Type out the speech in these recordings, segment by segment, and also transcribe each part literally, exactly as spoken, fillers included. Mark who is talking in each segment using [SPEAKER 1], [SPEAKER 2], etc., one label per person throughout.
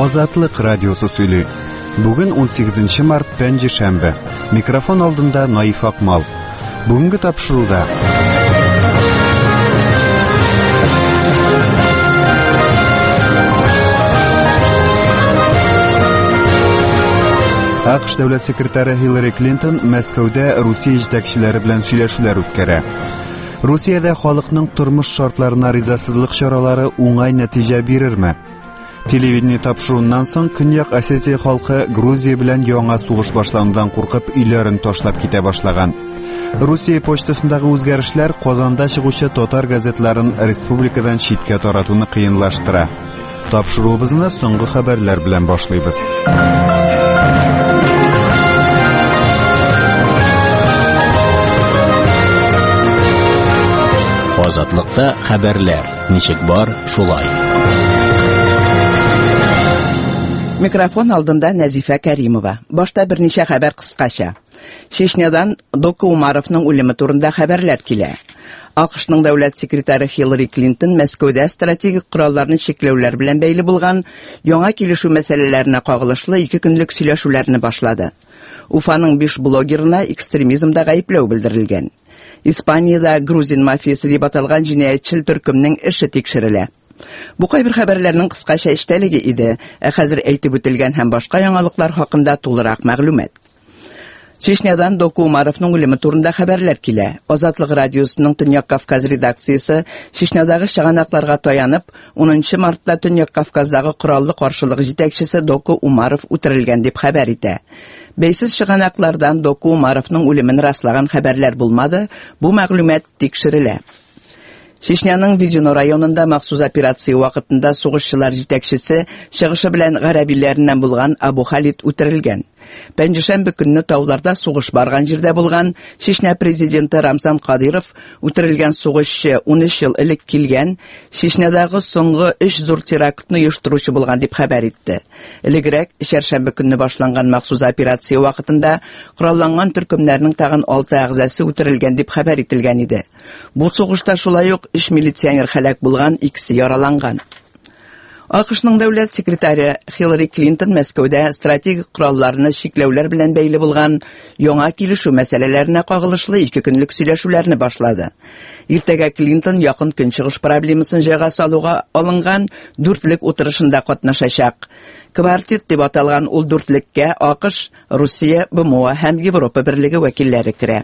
[SPEAKER 1] Азатлык радиосы сөйли. Бүген он сигезенче март пәнҗешәмбе. Микрофон алдында Наиф Акмал. Бүгенге тапшыруда АКШ дәүләт секретаре Хиллари Клинтон Мәскәүдә Русия җитәкчеләре белән сөйләшүләр үткәрә. Русиядә халыкның тормыш шартларына ризасызлык чаралары уңай нәтиҗә бирерме? Телевидение тапшыруыннан соң Көньяк Осетия халкы Грузия белән яңа сугыш башланудан куркып өйләрен ташлап китә башлаган. Русия почтасындагы үзгәрешләр Казанда чыгучы татар газетларын республикадан читкә таратуны кыенлаштыра. Тапшыруыбызны соңгы хәбәрләр белән башлыйбыз.
[SPEAKER 2] Азатлыкта хәбәрләр. Ничек бар, шулай.
[SPEAKER 3] Микрофон алдында Нәзифә Кәримова. Башта берничә хәбәр кыскача. Чечнядан Дока Умаровның үлеме турында хәбәрләр килә. АКШның дәүләт секретаре Хиллари Клинтон Мәскәүдә стратегик коралларны чикләүләр белән бәйле булган яңа килешү мәсьәләләренә кагылышлы ике көнлек сөйләшүләрне башлады. Уфаның биш блогерына экстремизмда гаепләү белдерелгән. Испаниядә грузин мафиясы дип аталган җинаятьчел төркемнең эше тикшерелә. Бу кайбер хәбәрләрнең кыскача эштәлеге иде, ә хәзер әйтеп үтелгән һәм башка яңалыклар хакында тулырак мәгълүмат. Чечнядан Дока Умаровның үлеме турында хәбәрләр килә. Азатлык радиосының Төньяк Кавказ редакциясе Чечнядагы чыганакларга таянып, унынчы мартта Төньяк Кавказдагы кораллы каршылык җитәкчесе Дока Умаров үтерелгән дип хәбәр итә. Бәйсез чыганаклардан Дока Умаровның үлемен раслаган хәбәрләр булмады, бу мәгълүмат тикшерелә. Чечняның Виджино районында махсус операция вакытында сугышчылар җитәкчесе чыгышы белән гарәбиләреннән булган Абу Халид үтерелгән. Пәнҗешәмбе көнне тауларда сугыш барган җирдә булган Чечня президенты Рамзан Кадыров үтерелгән сугышчы ун өч ел элек килгән Чечнядагы соңгы өч зур терактны оештыручы булган дип хәбәр итте. Элегрәк чәршәмбе көнне башланган махсус операция вакытында коралланган төркемнәрнең тагын алты әгъзасы үтерелгән дип хәбәр ителгән иде. Бу сугышта шулай ук өч милиционер һәлак булган, икесе яраланган. АКШның дәүләт секретаре Хиллари Клинтон Мәскәүдә стратегик коралларны чикләүләр белән бәйле булган яңа килешү мәсьәләләренә кагылышлы ике көнлек сөйләшүләрне башлады. Иртәгә Клинтон якын көнчыгыш проблемасын җайга салуга алынган дүртлек утырышында катнашачак. Квартет дип аталган ул дүртлеккә АКШ, Русия, БМО һәм Европа берлеге вәкилләре керә.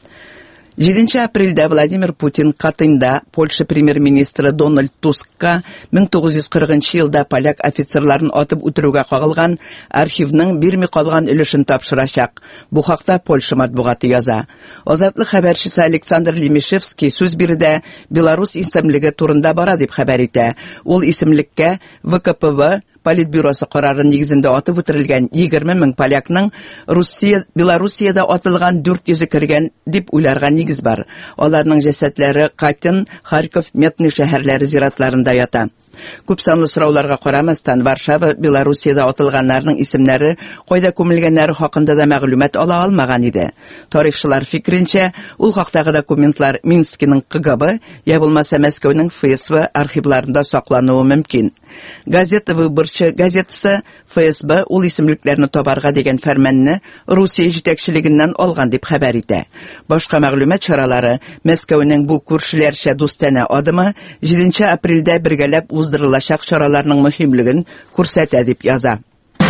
[SPEAKER 3] җиденче апрельдә Владимир Путин Катында Польша премьер-министры Дональд Тускка мең тугыз йөз кырыгынчы елда поляк офицерларын атып үтерүгә кагылган архивның бирми калган өлешен тапшырачак. Бу хакта Польша матбугаты яза. Азатлык хәбәрчесе Александр Лемишевский сүз бирде Беларусь исемлеге турында бара дип хәбәр итә. Ул исемлеккә ВКПБ Политбюросы карары нигезендә атып үтерелгән егерме мең полякның Русия, Белоруссиядә атылган дүрт йөзе кергән дип уйларга нигез бар. Аларның җәсәтләре Катин, Харьков, Метный шәһәрләре зиратларында ята. Күп санлы сорауларга карамастан Варшава, Белоруссиядә атылганнарның исемнәре, кайда күмелгәннәре хакында да мәгълүмат ала алмаган иде. Тарихчылар фикренчә, ул хактагы документлар Минскиның КГБ, я булмаса Мәскәүнең ФСБ архивларында саклануы мөмкин. Газета Выборчы газетасы ФСБ ул исемлекләрне табарга дигән фәрманны Русия җитәкчелегеннән алган дип хәбәр итә. Башка мәгълүмат чаралары Мәскәүнең бу күршеләрчә дустана адымы җиденче апрельдә бергәләп уздырылачак чараларның мөһимлеген күрсәтә дип яза.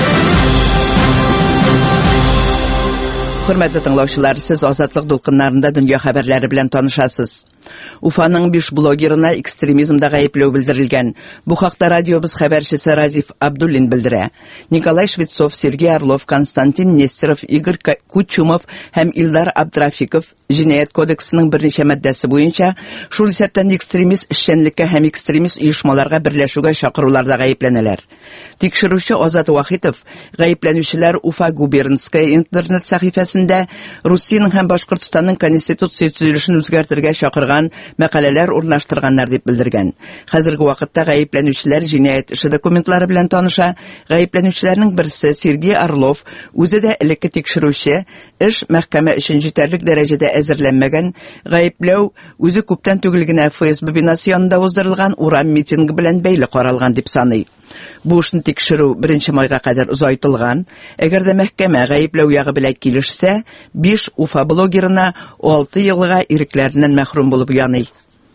[SPEAKER 3] Хөрмәтле тыңлаучылар, сез Азатлык дулкыннарында дөнья хәбәрләре белән танышасыз. Уфаның биш блогерына экстремизмда гаепләү белдерелгән. Бу хакта радиобыз хәбәрчесе Разиф Абдуллин белдерә. Николай Швецов, Сергей Орлов, Константин Нестеров, Игорь Кучумов һәм Илдар Абдрафиков җинаять кодексының берничә маддәсе буенча шул исәптән экстремист эшчәнлеккә һәм экстремист оешмаларга берләшүгә чакыруларда гаепләнәләр. Тикшерүче Азат Вахитов гаепләнүчеләр Уфа губернская интернет сәхифәсендә Русиянең һәм Башкортстанның конституция төзелешен үзгәртергә чакырган мәкаләләр урнаштырганнар дип белдергән. Хәзерге вакытта гаепләнүчеләр җинаять эше документлары белән таныша. Гаепләнүчеләрнең берсе Сергей Орлов, үзе дә элекке тикшерүче, эш мәхкәмә өчен җитәрлек дәрәҗәдә әзерләнмәгән. Гаепләү үзе күптән түгел генә ФСБ бинасы янында уздырылган урам митингы белән бәйле каралган дип саный. Бу эшне тикшерү беренче майга кадәр озайтылган. Әгәр дә мәхкәмә гаепләү ягы белән килешсә, биш Уфа блогерына алты елга ирекләреннән мәхрүм булып яный.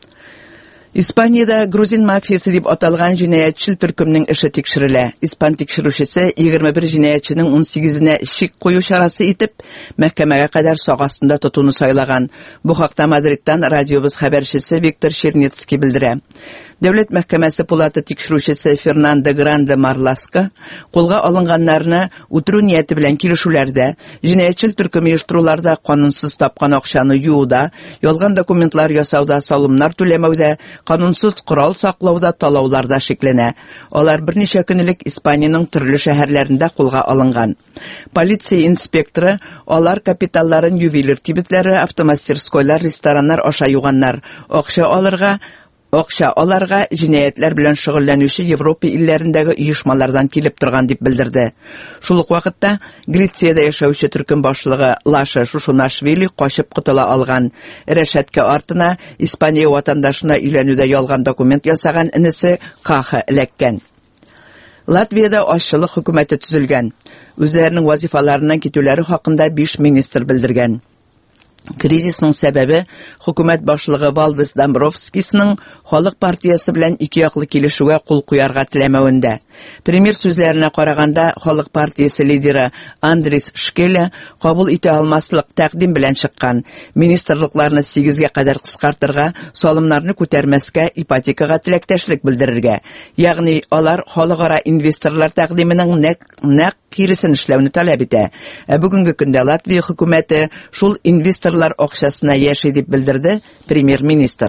[SPEAKER 3] Испаниядә грузин мафиясы дип аталган җинаятьчел төркемнең эше тикшерелә. Испан тикшерүчесе егерме бер җинаятьченең ун сигезенә шик кую чарасы итеп, мәхкәмәгә кадәр сак астында тотуны сайлаган. Бу хакта Мадридтан радиобыз хәбәрчесе Виктор Чернецкий белдерә. Дәүләт мәхкәмәсе пулаты тикшерүчесе Фернандо Гранде Марласка кулга алынганнарны үтерү нияте белән килешүләрдә, җинаятьчел төркем оештыруларда канунсыз тапкан акчаны юуда, ялган документлар ясауда, салымнар түләмәүдә, канунсыз корал саклауда, талауларда шикләнә. Алар берничә көнлек Испаниянең төрле шәһәрләрендә кулга алынган. Полиция инспекторы алар капиталларын ювелир кибетләре, автомастерскойлар, рестораннар аша юганнар. Акча алырга Акча аларга җинаятлар белән шөгыльләнүче Европа илләрендәге оешмалардан килеп торган дип белдерде. Шул ук вакытта Грециядә яшәүче төркем башлыгы Лаша Шушунашвили качып котыла алган. Рәшәткә артына Испания ватандашына өйләнүдә ялган документ ясаган инесе Каха эләккән. Латвиядә ашлык хөкүмәте төзелгән. Үзләренең вазифаларыннан китүләре хакында биш министр белдергән. Кризисның сәбәбе хөкүмәт башлыгы Валдис Домбровскисның Халык партиясе белән ике яклы килешүгә кул куярга теләмәвендә. Премьер сүзләренә караганда, Халык партиясе лидеры Андрис Шкеле кабул итә алмаслык тәкъдим белән чыккан. Министрлыкларны сигезгә кадәр кыскартырга, салымнарны күтәрмәскә, ипотекага теләктәшлек белдерергә. Ягъни алар халыкара инвесторлар тәкъдименең нәкъ киресен эшләүне таләп итә. Ә бүгенге көндә Латвия хөкүмәте шул инвесторлар акчасына яши дип белдерде премьер-министр.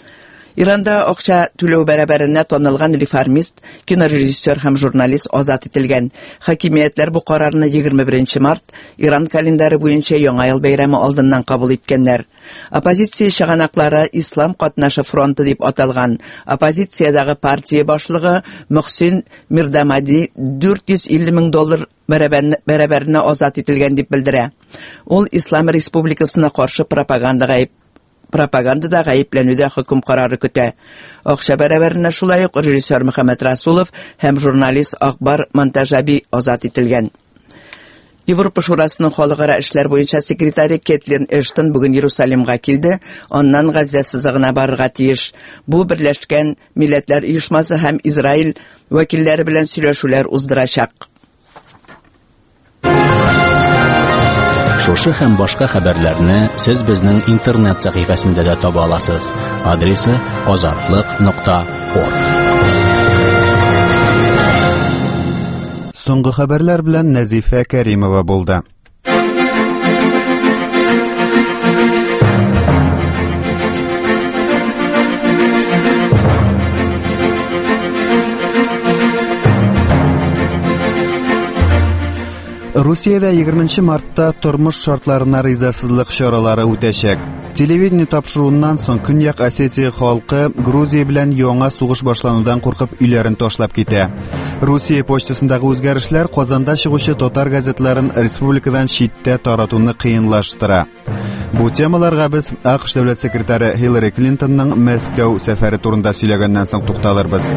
[SPEAKER 3] Иранда акча түләү бәрабәренә танылган реформист, кинорежиссер һәм журналист азат ителгән. Хакимиятләр бу карарны егерме беренче март Иран календаре буенча Яңа ел бәйрәме алдыннан кабул иткәннәр. Оппозиция чыганаклары Ислам катнашы фронты дип аталган. Оппозициядәге партия башлыгы Мөхсин Мирдамади дүрт йөз илле мең доллар бәрабәренә азат ителгән дип белдерә. Ул Ислам республикасына каршы пропагандага пропагандада гаепләнүдә хөкем карары көтә. Акча бәрабәренә шулай ук режиссер Мөхәммәд Расулов һәм журналист Акбар Монтажаби азат ителгән. Европа шурасының халыкара эшләр буенча секретаре Кэтлин Эштон бүген Иерусалимга килде, аннан Газа сызыгына барырга тиеш. Бу Берләшкән Милләтләр оешмасы һәм Израиль вәкилләре белән сөйләшүләр уздырачак.
[SPEAKER 2] Шушы һәм башка хәбәрләрне сез безнең интернет сәхифәсендә дә таба аласыз. Адресы азатлык нокта орг.
[SPEAKER 1] Соңгы хәбәрләр белән Нәзифә Кәримова булды. Русиядә егерменче мартта тормыш шартларына ризасызлык чаралары үтәчәк. Телевидение тапшыруыннан соң Көньяк Осетия халкы Грузия белән яңа сугыш башланудан куркып өйләрен ташлап китә. Русия почтасындагы үзгәрешләр Казанда чыгучы татар газетларын республикадан читтә таратуны кыенлаштыра. Бу темаларга без АКШ дәүләт секретаре Хиллари Клинтонның Мәскәү сәфәре турында сөйләгәннән соң тукталырбыз.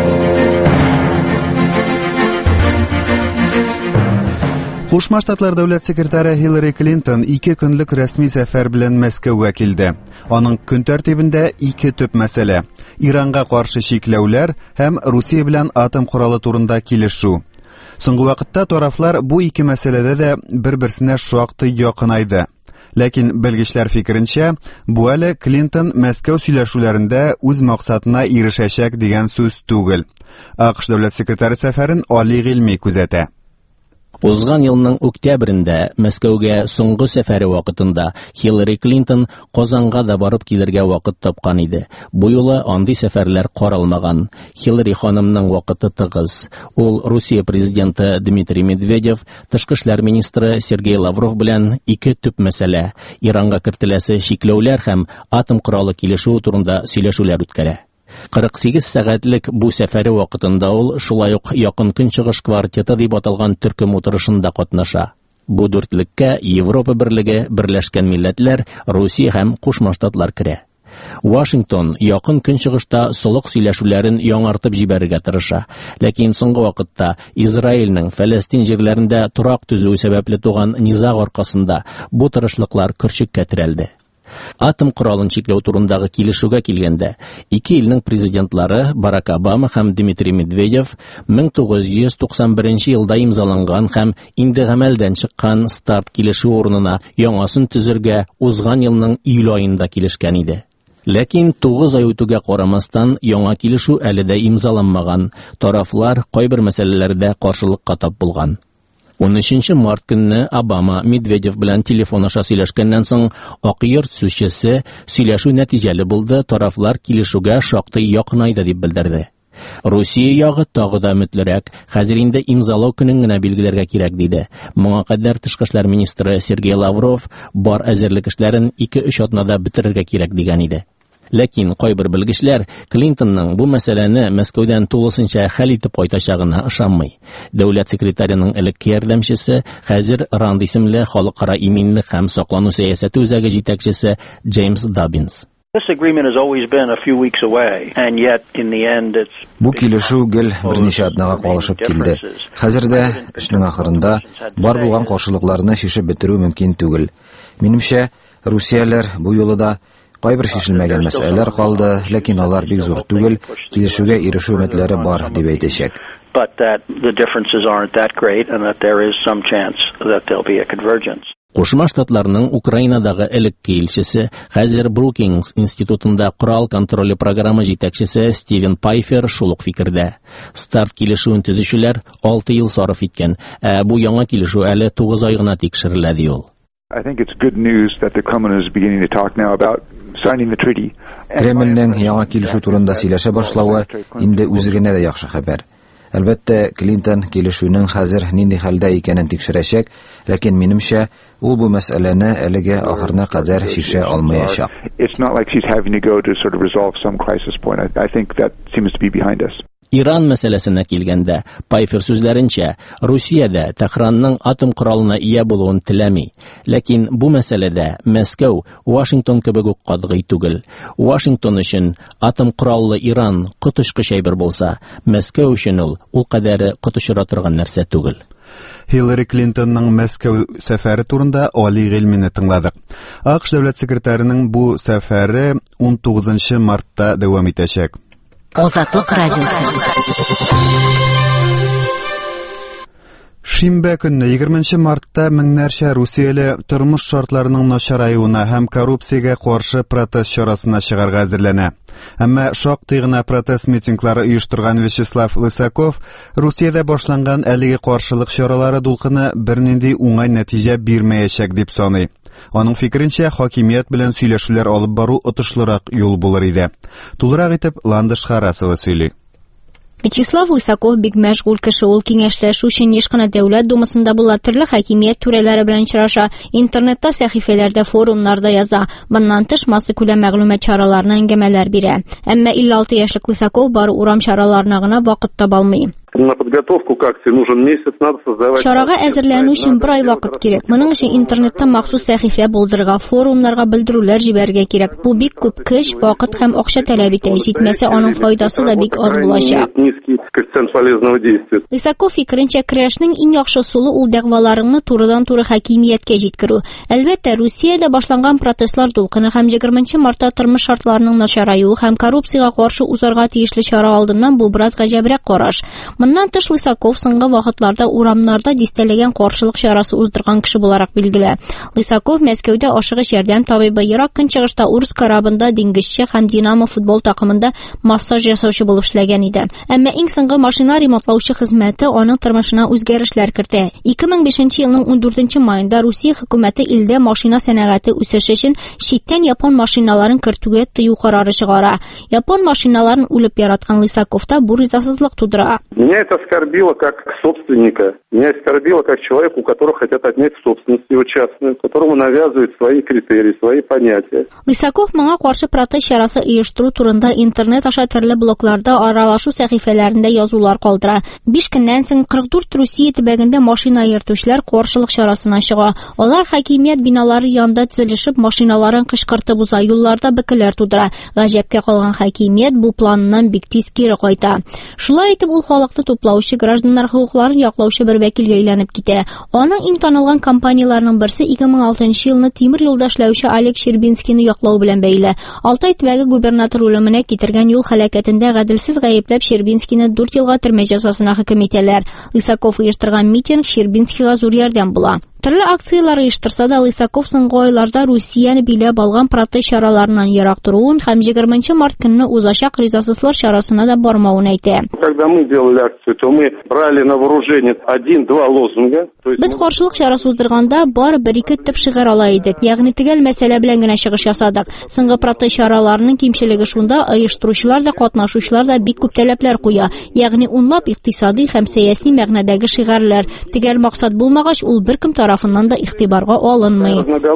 [SPEAKER 1] Кушма Штатлар дәүләт секретаре Хиллари Клинтон ике көнлек рәсми сәфәр белән Мәскәүгә килде. Аның көн тәртибендә ике төп мәсьәлә: Иранга каршы шикләүләр һәм Русия белән атом коралы турында килешү. Соңгы вакытта тарафлар бу ике мәсьәләдә дә бер-берсенә шактый якынайды. Ләкин белгечләр фикеренчә, бу әле Клинтон Мәскәү сөйләшүләрендә үз максатына ирешәчәк дигән сүз түгел. АКШ дәүләт секретаре сәфәрен Али Гыйльми күзәтә.
[SPEAKER 2] Узган елның октябрендә Мәскәүгә соңгы сәфәре вакытында Хиллари Клинтон Казанга да барып килергә вакыт тапкан иде. Бу юлы андый сәфәрләр каралмаган. Хиллари ханымның вакыты тыгыз. Ул Русия президенты Дмитрий Медведев, тышкы эшләр министры Сергей Лавров белән ике төп мәсьәлә: Иранга кертеләсе шикләүләр һәм атом коралы килешү турында сөйләшүләр үткәрә. кырык сигез сәгатьлек бу сәфәре вакытында ул шулай ук Якын Көнчыгыш квартеты дип аталган төркем утырышында катнаша. Бу дүртлеккә Европа берлеге, Берләшкән Милләтләр, Русия һәм Кушма Штатлар керә. Вашингтон якын көнчыгышта солык сөйләшүләрен яңартып җибәрергә тырыша, ләкин соңгы вакытта Израильнең Фәләстин җирләрендә торак төзү сәбәпле туган низаг аркасында бу тырышлыклар көрчеккә терәлде. Атом коралын чикләү турындагы килешүгә килгәндә, ике илнең президентлары Барак Обама һәм Дмитрий Медведев мең тугыз йөз туксан беренче елда имзаланган һәм инде гамәлдән чыккан старт килешү урынына яңасын төзергә узган елның июль аенда килешкән иде. Ләкин тугыз ай үтүгә карамастан яңа килешү әле дә имзаланмаган, тарафлар кайбер мәсьәләләрдә каршылыкка тап булган. он өченче март көнне Обама Медведев белән телефон аша сөйләшкәннән соң Ак йорт сүзчесе сөйләшү нәтиҗәле булды, тарафлар килешүгә шактый якынайды дип белдерде. Русия ягы тагы да өметлерәк, хәзер инде имзалау көнен генә билгеләргә кирәк диде. Моңа кадәр тышкы эшләр министры Сергей Лавров бар әзерлек эшләрен ике-өч атнада бетерергә кирәк дигән иде. Ләкин кайбер белгечләр Клинтонның бу мәсьәләне Мәскәүдән тулысынча хәл итеп кайтачагына ышанмый. Дәүләт секретарының элекке ярдәмчесе, хәзер Ранд исемле халыкара иминлек һәм саклану сәясәте үзәге җитәкчесе Джеймс Даббинс.
[SPEAKER 4] Бу килешү гел берничә атнага калышып килде. Хәзердә эшнең ахырында бар булган каршылыкларны шишеп бетерү мөмкин түгел. Минемчә, Русияләр бу юлы да кайбер шишелмәгән мәсьәләләр калды, ләкин алар бик зур түгел, килешүгә ирешү өметләре бар дип әйтәчәк.
[SPEAKER 2] Кушма Штатларның Украинадагы элекке илчесе, хәзер Брукингс институтында корал контроле программы җитәкчесе Стивен Пайфер шул ук фикердә. Старт килешүен төзүчеләр алты ел сарыф иткән, ә бу яңа килешү әле тугыз ай гына тикшерелә ди ул.
[SPEAKER 5] I think it's good news that the Kremlin is beginning to talk now about signing the treaty.
[SPEAKER 4] Кремльнең яңа килешү турында сөйләшә башлавы инде үзе генә дә яхшы хәбәр. Әлбәттә, Клинтон килешүнең хәзер нинди хәлдә икәнен тикшерәчәк, ләкин минемчә, ул бу мәсьәләне әлегә ахырына кадәр шишә алмаячак.
[SPEAKER 5] It's not like she's having to go to sort of resolve some crisis point. I, I think that seems to be behind us.
[SPEAKER 2] Иран мәсьәләсенә килгәндә, Пайфер сүзләренчә, Русиядә Тәһранның атом коралына ия булуын теләми. Ләкин бу мәсьәләдә Мәскәү Вашингтон кебек үк катгый түгел. Вашингтон өчен атом кораллы Иран котышкыч әйбер булса, Мәскәү өчен ул ул кадәре котышыра торган нәрсә түгел.
[SPEAKER 1] Хиллари Клинтонның Мәскәү сәфәре турында али гыйльмине тыңладык. АКШ дәүләт секретарының бу сәфәре он тугызынчы мартта дәвам итәчәк.
[SPEAKER 6] Азатлык радиосы.
[SPEAKER 1] Шимбә көнне егерменче мартта меңнәрчә Русияле тормыш шартларының начараюына һәм коррупциягә каршы протест чарасына чыгарга әзерләнә. Әмма шактый гына протест митинглары оештырган Вячеслав Лысаков Русиядә башланган әлеге каршылык чаралары дулкыны бернинди уңай нәтиҗә бирмәячәк дип саный. Аның фикеренчә, хакимият белән сөйләшүләр алып бару отышлырак юл булыр иде. Тулырак итеп Ландыш Харасова сөйли.
[SPEAKER 7] Вячеслав Лысаков бик мәшгуль кеше, ул киңәшләшү өчен еш кына дәүләт думасында була, төрле хакимият түрәләре белән очраша, интернетта, сәхифәләрдә, форумнарда яза. Моннан тыш масса күләм мәгълүмат чараларына әңгәмәләр бирә. Әмма илле алты яшьлек Лысаков бары урам чараларына гына вакыт таба алмый.
[SPEAKER 8] На подготовку к акции нужен месяц, надо создавать...
[SPEAKER 7] Чарага әзерләнү өчен бер ай вакыт кирәк. Моның өчен интернетта махсус сәхифә булдырырга, форумнарга белдерүләр җибәрергә кирәк. Бу бик күп көч, вакыт һәм акча таләп итә. Җитмәсә, аның файдасы да бик аз булачак. Лысаков фикеренчә, көрәшнең иң яхшы усулы ул дәгъваларыңны турыдан-туры хакимияткә җиткерү. Әлбәттә, Русиядә башланган протестлар дулкыны һәм егерменче мартта тормыш шартларының начараюы һәм коррупциягә каршы узарга тиешле чара алдыннан бу бераз гаҗәбрәк караш. Моннан тыш Лысаков соңгы вакытларда урамнарда дистәләгән каршылык чарасы уздырган кеше буларак билгеле. Лысаков Мәскәүдә ашыгыч ярдәм табибы, Ирак көнчыгышта Урыс корабында диңгезче һәм Динамо футбол такымында массаж ясаучы булып эшләгән иде. Әмма иң соңгы машина ремонтлаучы хезмәте аның тормышына үзгәрешләр кертә. ике мең бишенче елның он дүртенче маенда Русия хөкүмәте илдә машина сәнәгате үсеше өчен читтән япон машиналарын кертүгә тыю карары чыгара. Япон машиналарын үлеп яраткан Лысаковта бу ризасызлык тудыра.
[SPEAKER 8] Меня это оскорбило как собственника. Меня оскорбило как человека, у которого хотят отнять собственность его частную, которому навязывают свои критерии, свои понятия.
[SPEAKER 7] Лысаков моңа каршы протест чарасы оештыру турында интернет аша төрле блогларда, аралашу сәхифәләрендә язулар калдыра. Биш көннән соң кырык дүрт Русия төбәгендә машина йөртүчеләр каршылык чарасына чыга. Алар хакимият биналары янында тезелешеп, машиналарын кычкыртып уза, юлларда бөкеләр тудыра. Гаҗәпкә калган хакимият бу планыннан бик тиз кире кайта. Шулай итеп, ул халыкны туплаучы, гражданнар хукукларын яклаучы бер вәкилгә әйләнеп китә. Аның иң танылган компанияләрнең берсе ике мең алтынчы елны тимер юлда эшләүче Олег Щербинскийны яклау белән бәйле. Алтай төбәге губернатор үлеменә китергән юл һәлакәтендә гаделсез гаепләп Щербинскийны дүрт елга төрмә җәзасына хөкем итәләр. Лысаков оештырган митинг Щербинскийга зур ярдәм була. Төрле акциялар оештырса да, Лысаков соңгы айларда Русияне биләп алган протест чараларыннан ерак торуын һәм егерменче март көнне узачак ризасызлар чарасына да бармавын әйтә.
[SPEAKER 8] Когда мы делали акцию, то мы брали на вооружение один-два лозунга.
[SPEAKER 7] Без каршылык чарасы уздырганда бар бер-ике төп шигырь ала идек. Ягъни төгәл мәсьәлә белән генә чыгыш ясадык. Соңгы протест чараларының кимчелеге шунда, оештыручылар да, катнашучылар да бик күп таләпләр куя. Ягъни унлап икътисади һәм сәяси мәгънәдәге шигырьләр. Төгәл максат булмагач, ул беркем тарафыннан да игътибарга алынмый.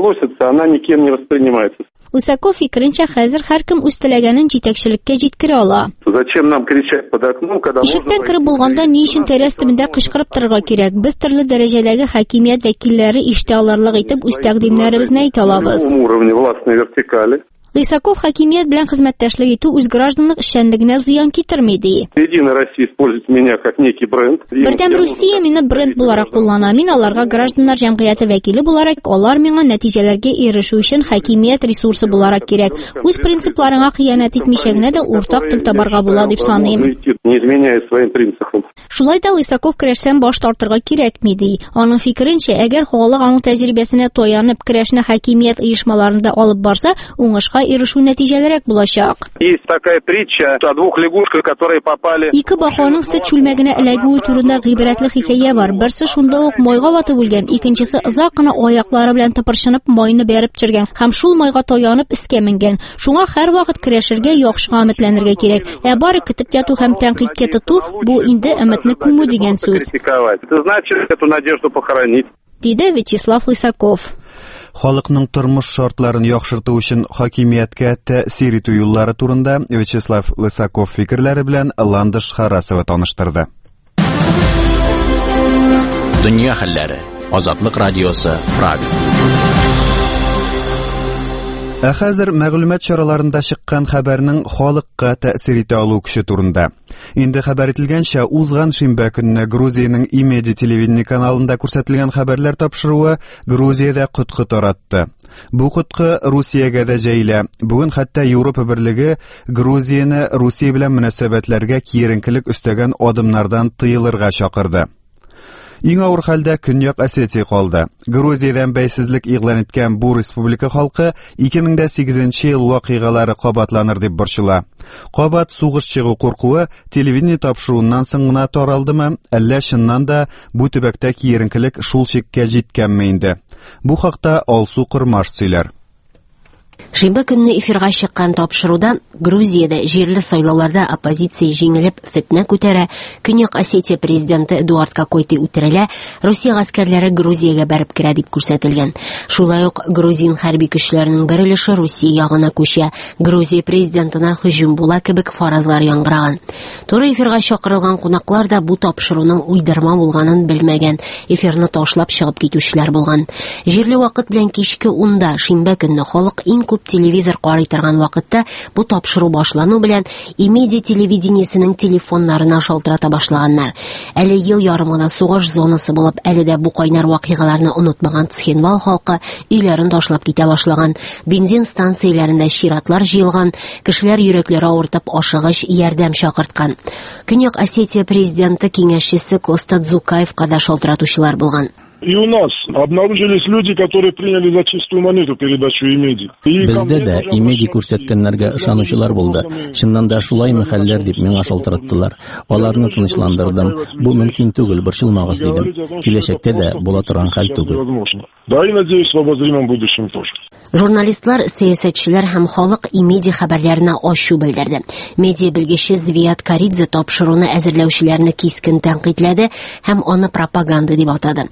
[SPEAKER 8] Она никем не воспринимается.
[SPEAKER 7] Лысаков фикеренчә, хәзер һәркем үз теләгәнен җитәкчелеккә җиткерә ала.
[SPEAKER 8] Зачем нам кричать под окном, когда
[SPEAKER 7] Ишектән кереп булганда ни өчен тәрәс төбендә кычкырып торырга кирәк? Без төрле дәрәҗәдәге хакимият вәкилләре ишетә алырлык итеп үз тәкъдимнәребезне әйтә алабыз.
[SPEAKER 8] Уровне властной вертикали.
[SPEAKER 7] Лысаков хакимият белән хезмәттәшлек итү үз гражданлык эшчәнлегенә зыян китерми ди.
[SPEAKER 8] Единая Россия использует меня как некий бренд.
[SPEAKER 7] Бердәм Русия мине бренд буларак куллана. Мин аларга гражданнар җәмгыяте вәкиле буларак, алар миңа нәтиҗәләргә ирешү өчен хакимият ресурсы буларак кирәк. Үз принципларыңа хыянәт итмичә генә дә уртак тел табарга була дип саныйм.
[SPEAKER 8] Не изменяя своим принципам.
[SPEAKER 7] Шулай да Лысаков көрәштән баш тартырга кирәкми ди. Аның фикеренчә, әгәр халык аның тәҗрибәсенә таянып көрәшне хакимият оешмаларында алып барса, уңышка ирешү нәтиҗәлерәк булачак.
[SPEAKER 8] Есть такая притча о двух лягушках, которые попали.
[SPEAKER 7] Ике баханың сөт чүлмәгенә эләгүе турында гыйбрәтле хикәя бар. Берсе шунда ук майга ватып үлгән, икенчесе озак кына аяклары белән тыпырчынып майны бәреп төшергән һәм шул майга таянып искә менгән. Шуңа һәр вакыт көрәшергә, яхшыга өметләнергә кирәк. Ә бары көтеп яту һәм тәнкыйтькә тоту бу инде өметне күмү дигән сүз.
[SPEAKER 8] Это значит эту надежду похоронить.
[SPEAKER 7] Диде Вячеслав Лысаков.
[SPEAKER 1] Халыкның тормыш шартларын яхшырту өчен хакимияткә тәэсир итү юллары турында Вячеслав Лысаков фикерләре белән Ландыш Харасова таныштырды.
[SPEAKER 2] Дөнья хәлләре. Азатлык радиосы Прага.
[SPEAKER 1] Ә хәзер мәгълүмат чараларында чыккан хәбәрнең халыкка тәэсир итә алу көче турында. Инде хәбәр ителгәнчә, узган шимбә көнне Грузиянең Имеди телевидение каналында күрсәтелгән хәбәрләр тапшыруы Грузиядә коткы таратты. Бу коткы Русиягә дә җәелә. Бүген хәтта Европа берлеге Грузияне Русия белән мөнәсәбәтләргә киеренкелек өстәгән адымнардан тыелырга чакырды. Иң авыр хәлдә Көньяк Осетия калды. Грузиядән бәйсезлек игълан иткән бу республика халкы ике мең сигезенче ел вакыйгалары кабатланыр дип борчыла. Кабат сугыш чыгу куркуы телевидение тапшыруыннан соң гына таралдымы, әллә чыннан да бу төбәктә киеренкелек шул чиккә җиткәнме инде? Бу хакта Алсу Кырмаш сөйләр.
[SPEAKER 6] Шимбә көнне эфирга чыккан тапшыруда Грузиядә җирле сайлауларда оппозиция җиңелеп фитнә күтәрә, Көньяк Осетия президенты Эдуард Кокойты үтерелә, Русия гаскәрләре Грузиягә барып керә дип күрсәтелгән. Шулай ук грузин хәрби көчләренең бер өлеше Русия ягына күчә. Грузия президентына һөҗүм була кебек фаразлар яңгыраган. Туры эфирга чакырылган кунаклар да бу тапшыруның уйдырма булганын белмәгән, эфирны ташлап чыгып китүчеләр булган. Җирле вакыт белән кичке унда шимбә көнне халык иң күп телевизор карый торган вакытта бу тапшыру башлану белән Имеди телевидениесенең телефоннарына шалтырата башлаганнар. Әле ел ярымына сугыш зонасы булып, әле дә бу кайнар вакыйгаларны онытмаган Цхинвал халкы өйләрен ташлап китә башлаган. Бензин станцияләрендә чиратлар җыелган, кешеләр йөрәкләре авыртып ашыгыч ярдәм чакырткан. Көньяк Осетия президенты киңәшчесе Коста Дзукаевка да шалтыратучылар булган.
[SPEAKER 9] И у нас обнаружились люди, которые приняли за чистую монету передачу Имеди.
[SPEAKER 2] Бездә дә Имеди күрсәткәннәргә ышанучылар булды. Чыннан да шулаймы хәлләр дип миңа шалтыраттылар. Аларны тынычландырдым. Бу мөмкин түгел, борчылмагыз дидем. Киләчәктә дә була торган хәл түгел.
[SPEAKER 9] Да, и надеюсь, в обозримом будущем тоже.
[SPEAKER 6] Журналистлар, сәясәтчеләр һәм халык Имеди хәбәрләренә ачу белдерде. Медиа белгече Звият Каридзе тапшыруны әзерләүчеләрне кискен тәнкыйтьләде һәм аны пропаганда дип атады.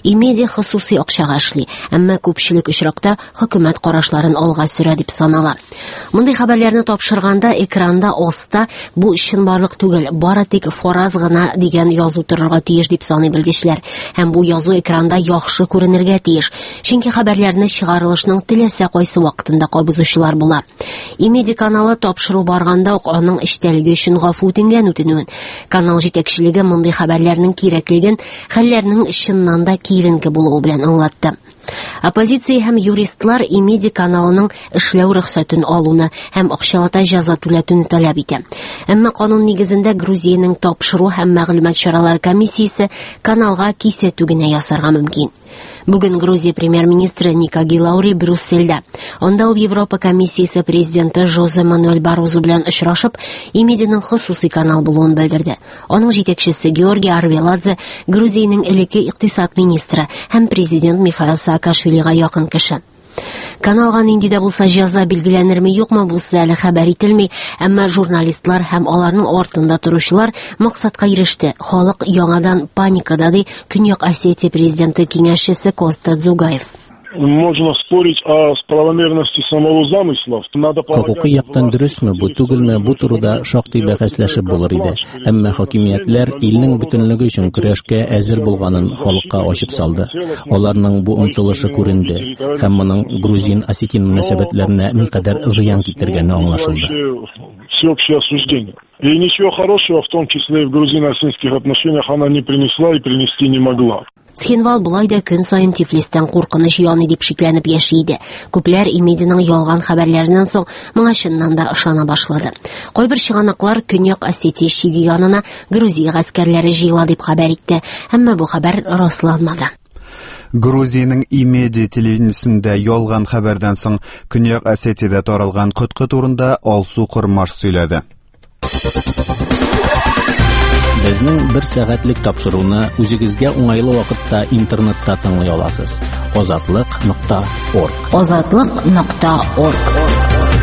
[SPEAKER 6] Имедия хосусый акчага эшли, әмма күпчелек очракта хөкүмәт карашларын алга сөрә дип санала. Мондый хәбәрләрне тапшырганда экранда аста бу чынбарлык түгел, бары тик фораз гына дигән язу торырга тиеш дип саный белгечләр. Һәм бу язу экранда яхшы күренергә тиеш, чөнки хәбәрләрне чыгарылышның теләсә кайсы вакытында кабызучылар була. Имедия каналы тапшыру барганда ук аның эчтәлеге өчен гафу үтенгән үтенүен. Канал җитәкчелеге мондый хәбәрләрнең кирәклеген хәлләрнең чыннан да киеренке булуы белән аңлатты. Оппозиция һәм юристлар Имедия каналының эшләү рөхсәтен алуны һәм акчалата җәза түләтүне таләп итә. Әмма канун нигезендә Грузиянең тапшыру һәм мәгълүмат чаралары комиссиясе каналга кисәтү генә ясарга мөмкин. Бүген Грузия премьер-министры Никаги Лаури Брюссельдә. Анда ул Европа комиссиясе президенты Жозе Мануэль Барозу белән очрашып, Имедианың хосусый канал булуын белдерде. Аның җитәкчесе Георгий Арвеладзе Грузиянең элекке икътисад министры һәм президент Михаил Саакашвилига якын кеше. Каналга нинди дә булса җәза билгеләнерме юкмы бусы әле хәбәр ителми, әмма журналистлар һәм аларның артында торучылар максатка иреште. Халык яңадан паникада ди Көньяк Осетия президенты киңәшчесе Коста Дзугаев.
[SPEAKER 9] Можно спорить о правомерности самого замысла.
[SPEAKER 2] Хокукый яктан дөресме, бу түгелме, бу турыда шактый бәхәсләшеп булыр иде. Әмма хакимиятләр илнең бөтенлеге өчен көрәшкә әзер булганын халыкка ачып салды. Аларның бу омтылышы күренде һәм моның грузин-осетин мөнәсәбәтләренә никадәр зыян китергәне аңлашылды.
[SPEAKER 9] Всеобщее осуждение. И ничего хорошего, в том числе и в грузино-осетинских отношениях, она не принесла и принести не могла.
[SPEAKER 6] Схенвал булай да көн сайын Тифлистан куркыныч яны дип шикләнеп яши иде. Күпләр Имедианың ялган хәбәрләреннән соң моңа чыннан да ышана башлады. Кайбер чыганаклар Көньяк Осетия чиге янына Грузия гаскәрләре җыела дип хәбәр итте, әмма бу хәбәр расланмады.
[SPEAKER 1] Грузиянең Имедия телевидениесендә ялган хәбәрдән соң Көньяк Осетиядә таралган коткы турында Алсу Кырмаш сөйләде.
[SPEAKER 2] Безнең бер сәгатьлек тапшыруны үзегезгә уңайлы вакытта интернетта тыңлый аласыз. озатлык нокта орг.
[SPEAKER 6] озатлык нокта орг.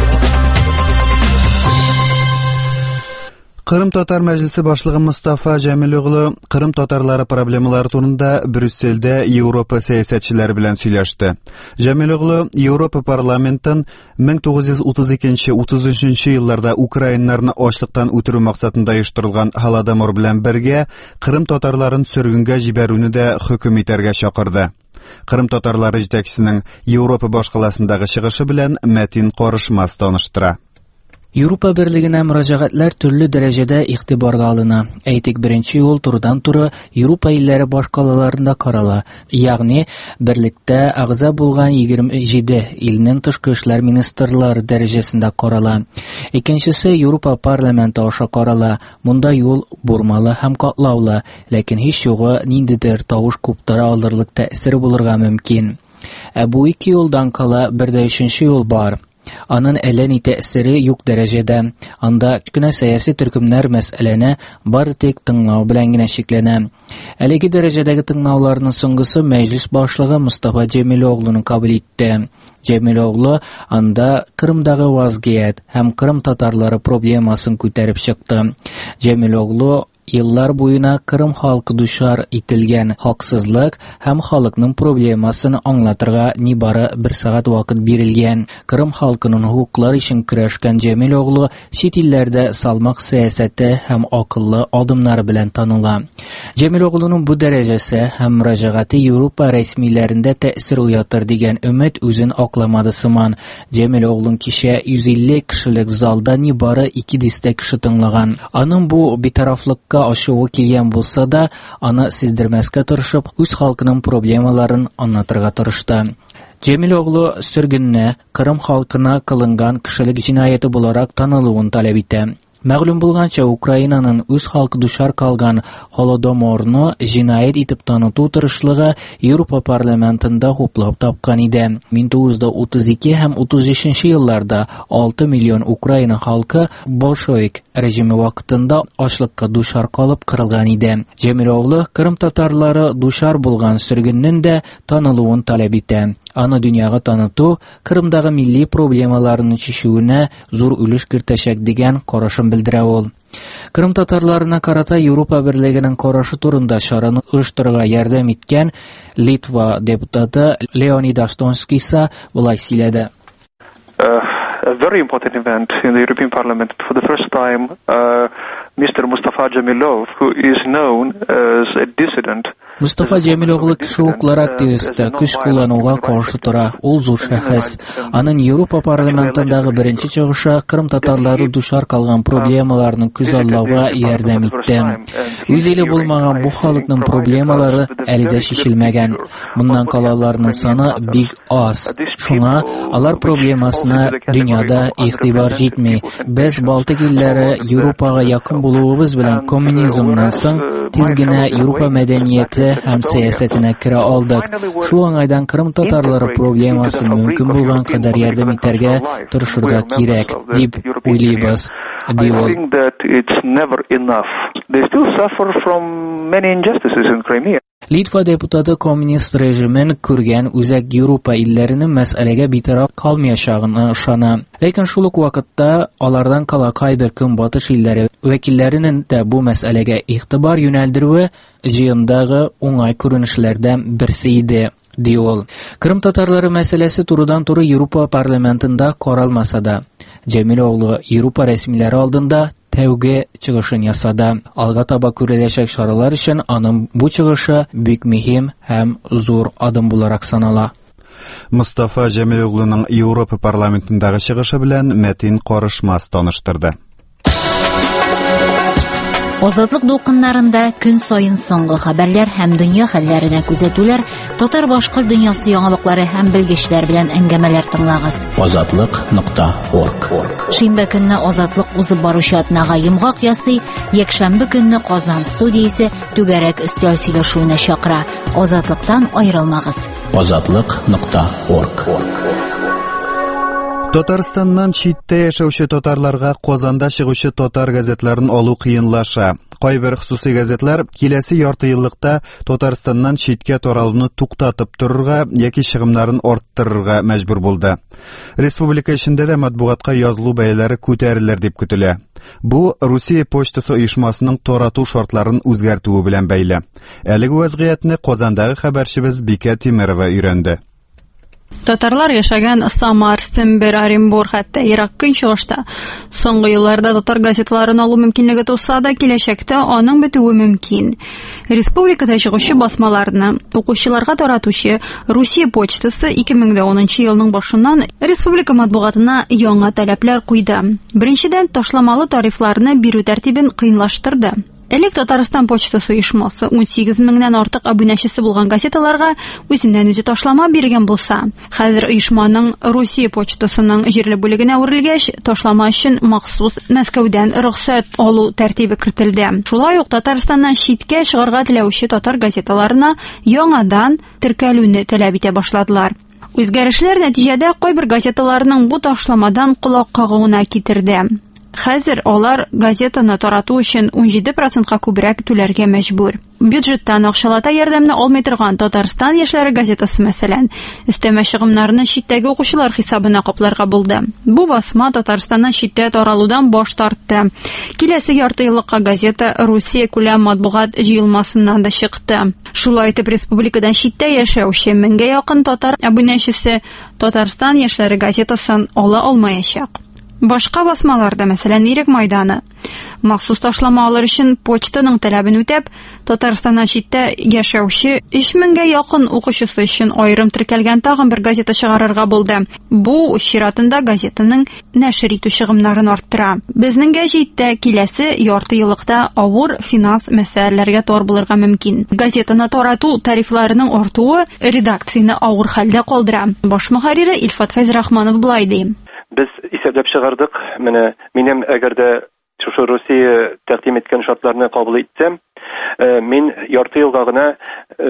[SPEAKER 1] Кырым татар мәҗлесе башлыгы Мустафа Җәмил оглы Кырым татарлары проблемалары турында Брюссельдә Европа сәясәтчеләре белән сөйләште. Җәмил оглы Европа парламентын мең тугыз йөз утыз икенче - утыз өченче елларда Украиннарны ачлыктан үтерү максатында оештырылган Халадамор белән бергә Кырым татарларын сөргөнгә җибәрүне дә хөкем итәргә чакырды. Кырым татарлары җитәкчесенең Европа башкаласындагы чыгышы белән Мәтин Карышмас таныштыра.
[SPEAKER 10] Европа берлегенә мөрәҗәгатьләр төрле дәрәҗәдә игътибарга алына. Әйтик, беренче юл турыдан туры Европа илләре башкалаларында карала. Ягъни, берлектә агъза булган егерме җиде илнең тышкы эшләр министрлары дәрәҗәсендә карала. Икенчесе Европа парламенты аша карала. Монда юл бурмалы һәм катлаулы, ләкин һич югы ниндидер тавыш куптара алырлык тәэсир булырга мөмкин. Ә бу ике юлдан кала бер дә өченче юл бар. Аның әллә ни тәэсире юк дәрәҗәдә. Анда кенә сәяси төркемнәр мәсьәләне бары тик тыңлау белән генә шикләнә. Әлеге дәрәҗәдәге тыңлауларның соңгысы мәҗлис башлыгы Мустафа Җәмил оглының кабул итте. Җәмил оглы анда Кырымдагы вазгыять һәм Кырым татарлары проблемасын күтәреп чыкты. Җәмил оглы Еллар буена Кырым халкы дучар ителгән хаксызлык һәм халыкның проблемасын аңлатырга нибары бер сәгать вакыт бирелгән. Кырым халкының хукуклары өчен көрәшкән Җәмил оглы чит илләрдә салмак сәясәте һәм акыллы адымнары белән таныла. Җәмил оглының бу дәрәҗәсе һәм мөрәҗәгате Европа рәсмиләрендә тәэсир уятыр дигән өмет үзен акламады сыман. Җәмил оглың кичә йөз илле кешелек залда нибары ике дистә кеше тыңлаган. Аның бу битарафлыкка ашуы килгән булса да, аны сиздермәскә тырышып, үз халкының проблемаларын аңлатырга тырышты. Җәмил оглы сөргенне Кырым халкына кылынган кешелек җинаяты буларак танылуын таләп итә. Мәгълүм булганча, Украинаның үз халкы дучар калган Холодоморны җинаят итеп таныту тырышлыгы Европа парламентында хуплап тапкан иде. мең тугыз йөз утыз ике һәм утыз өченче елларда алты миллион Украина халкы большевик режиме вакытында ачлыкка дучар калып кырылган иде. Җәмил оглы Кырым татарлары дучар булган сөргеннең дә танылуын таләп итә. Аны дөньяга таныту Кырымдагы милли проблемаларны чишүенә зур өлеш кертәчәк дигән карашын белдерә ул. Крым татарларына карата Европа Берлегенең карашы турында чараны оештырырга ярдәм иткән Литва депутаты Леонид Астонский исә булай сөйләде.
[SPEAKER 11] A very important event in the European Parliament. For the first time, uh, Mister Mustafa Jamilov, who is known as a dissident,
[SPEAKER 10] Мустафа Джамил оглы кеше хуклары активисты, көч куллануга каршы тора. Ул зур шәхес. Аның Европа парламентындагы беренче чыгышы Крым татарлары душар калган проблемаларны күз аллауга ярдәм итте. Үз иле булмаган бу халыкның проблемалары әле дә шешелмәгән. Моннан калаларның саны бик аз. Шуңа алар проблемасына дөньяда игътибар җитми. Без Балтык илләре Европага якын булуыбыз белән коммунизмнан соң тиз генә Европа мәдәнияте һәм сәясәтенә керә алдык. Шул уңайдан Крым татарлары проблемасын мөмкин булган кадәр ярдәм итәргә тырышырга кирәк, дип уйлыйбыз. Литва депутаты коммунист режимен күргән үзәк Европа илләренең мәсьәләгә битараф калмаячагына ышана. Ләкин шул ук вакытта алардан кала кайбер көнбатыш илләре вәкилләренең дә бу мәсьәләгә игътибар юнәлдерүе җыендагы уңай күренешләрдән берсе иде. Ди ул. Крым татарлары мәсьәләсе турыдан-туры Европа парламентында каралмаса да, Җәмил оглы Европа рәсмиләре алдында тәүге чыгышын ясады. Алга таба күреләчәк чаралар өчен аның бу чыгышы бик мөһим һәм зур адым буларак санала.
[SPEAKER 1] Мустафа Җәмил оглының Европа парламентындагы чыгышы белән Мәтин Карышмас таныштырды.
[SPEAKER 12] Азатлык дулкыннарында көн сайын соңгы хәбәрләр һәм дөнья хәлләренә күзәтүләр, татар-башкорт дөньясы яңалыклары һәм белгечләр белән әңгәмәләр тыңлагыз.
[SPEAKER 2] азатлык нокта орг.
[SPEAKER 12] Шимбә көнне Азатлык узып баручы атнага йомгак ясый, якшәмбе көнне Казан студиясе түгәрәк өстәл сөйләшүенә чакыра. Азатлыктан аерылмагыз.
[SPEAKER 2] азатлык нокта орг.
[SPEAKER 1] Татарстаннан читтә яшәүче татарларга Казанда чыгучы татар газетларын алу кыенлаша. Кайбер хусусый газетлар киләсе ярты еллыкта Татарстаннан читкә таралуны туктатып торырга яки чыгымнарын арттырырга мәҗбүр булды. Республика эчендә дә матбугатка язылу бәяләре күтәрелер дип көтелә. Бу Русия почтасы оешмасының тарату шартларын үзгәртүе белән бәйле. Әлеге вазгыятьне Казандагы хәбәрчебез Бикә Тимерова өйрәнде.
[SPEAKER 13] Татарлар яшәгән Самар, Сембер, Оренбург, хәтта Ирак көнчыгышта соңгы елларда татар газетларын алу мөмкинлеге туса да, киләчәктә аның бетүе мөмкин. Республикада чыгучы басмаларны укучыларга таратучы Русия почтасы ике мең унынчы елның башыннан республика матбугатына яңа таләпләр куйды. Беренчедән, ташламалы тарифларны бирү тәртибен кыйнлаштырды. Элек Татарстан почтасы оешмасы ун сигез меңнән артык абунәчесе булган газеталарга үзеннән-үзе ташлама биргән булса, хәзер оешманың Русия почтасының җирле бүлегенә үрелгәч, ташлама өчен махсус Мәскәүдән рөхсәт алу тәртибе кертелде. Шулай ук Татарстаннан читкә чыгарга теләүче татар газеталарына яңадан теркәлүне таләп итә башладылар. Үзгәрешләр нәтиҗәдә кайбер газеталарның бу ташламадан колак кагуына китерде. Хәзер алар газетаны тарату өчен ун җиде процентка күбрәк түләргә мәҗбүр. Бюджеттан акчалата ярдәмне алмый торган Татарстан яшьләре газетасы мәсәлән, өстәмә чыгымнарны читтәге укучылар хисабына капларга булды. Бу басма Татарстаннан читтә таралудан баш тартты. Киләсе ярты еллыкка газета Русия күләм матбугат җыелмасыннан да чыкты. Шулай итеп, республикадан читтә яшәүче меңгә якын татар абунәчесе Татарстан яшьләре газетасын ала алмаячак. Башка басмаларда, мәсәлән, Ирек мәйданы, махсус ташлама алыр өчен почтаның таләбен үтәп, Татарстаннан читтә яшәүче өч меңгә якын укучысы өчен аерым теркәлгән тагын бер газета чыгарырга булды. Бу чиратында газетаның нәшер итү чыгымнарын арттыра. Безнең гәҗиттә киләсе ярты еллыкта авыр финанс мәсьәләләргә тар булырга мөмкин. Газетаны тарату тарифларының артуы редакцияны авыр хәлдә калдыра. Баш мөхәррире Илфат Фәйзрахманов булай ди.
[SPEAKER 11] Без исәпләп чыгардык. Менә минем әгәр дә шушы Русия тәкъдим иткән шартларны кабул итсәм, мин ярты елга гына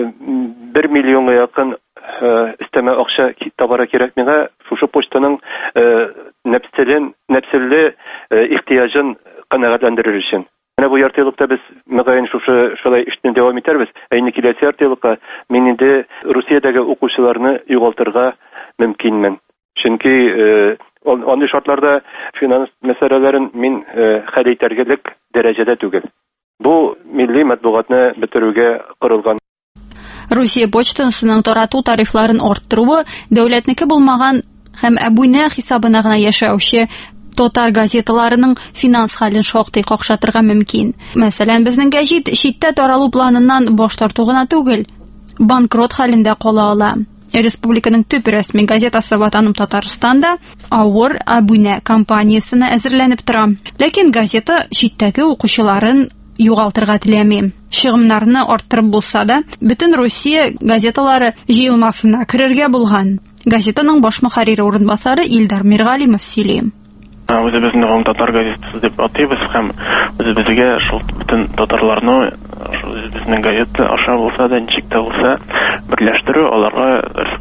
[SPEAKER 11] бер миллионга якын өстәмә акча табара кирәк миңа шушы почтаның нәфселен, нәфселле ихтияҗын канәгатьләндерер өчен. Менә бу ярты еллыкта без мөгаен шушы шулай эшне дәвам итәрбез. Ә инде киләсе ярты еллыкка мин инде Русиядәге укучыларны югалтырга мөмкинмен. Чөнки андый шартларда финанс мәсьәләләрен мин хәл итәргелек дәрәҗәдә түгел. Бу милли матбугатны бетерүгә корылган.
[SPEAKER 13] Русия почтасының тарату тарифларын арттыруы дәүләтнеке булмаган һәм абуне хисабына гына яшәүче татар газеталарының финанс хәлен шактый какшатырга мөмкин. Мәсәлән, безнең гәҗит читтә таралу планыннан баш тарту гына түгел, банкрот хәлендә кала ала. Республиканың төп рәсми газетасы Ватаным Татарстанда авыр абуне кампаниясына әзерләнеп тора. Ләкин газета читтәге укучыларын югалтырга теләми. Чыгымнарны арттырып булса да, бөтен Россия газеталары җыелмасына керергә булган. Газетаның баш мөхәррире урынбасары Илдар Миргалимов сөйли.
[SPEAKER 14] Үзебезнең татар газетасы дип атыйбыз һәм үзебезгә шул бөтен татарларны безнең газета аша булса да, ничек тә булса берләштерү, аларга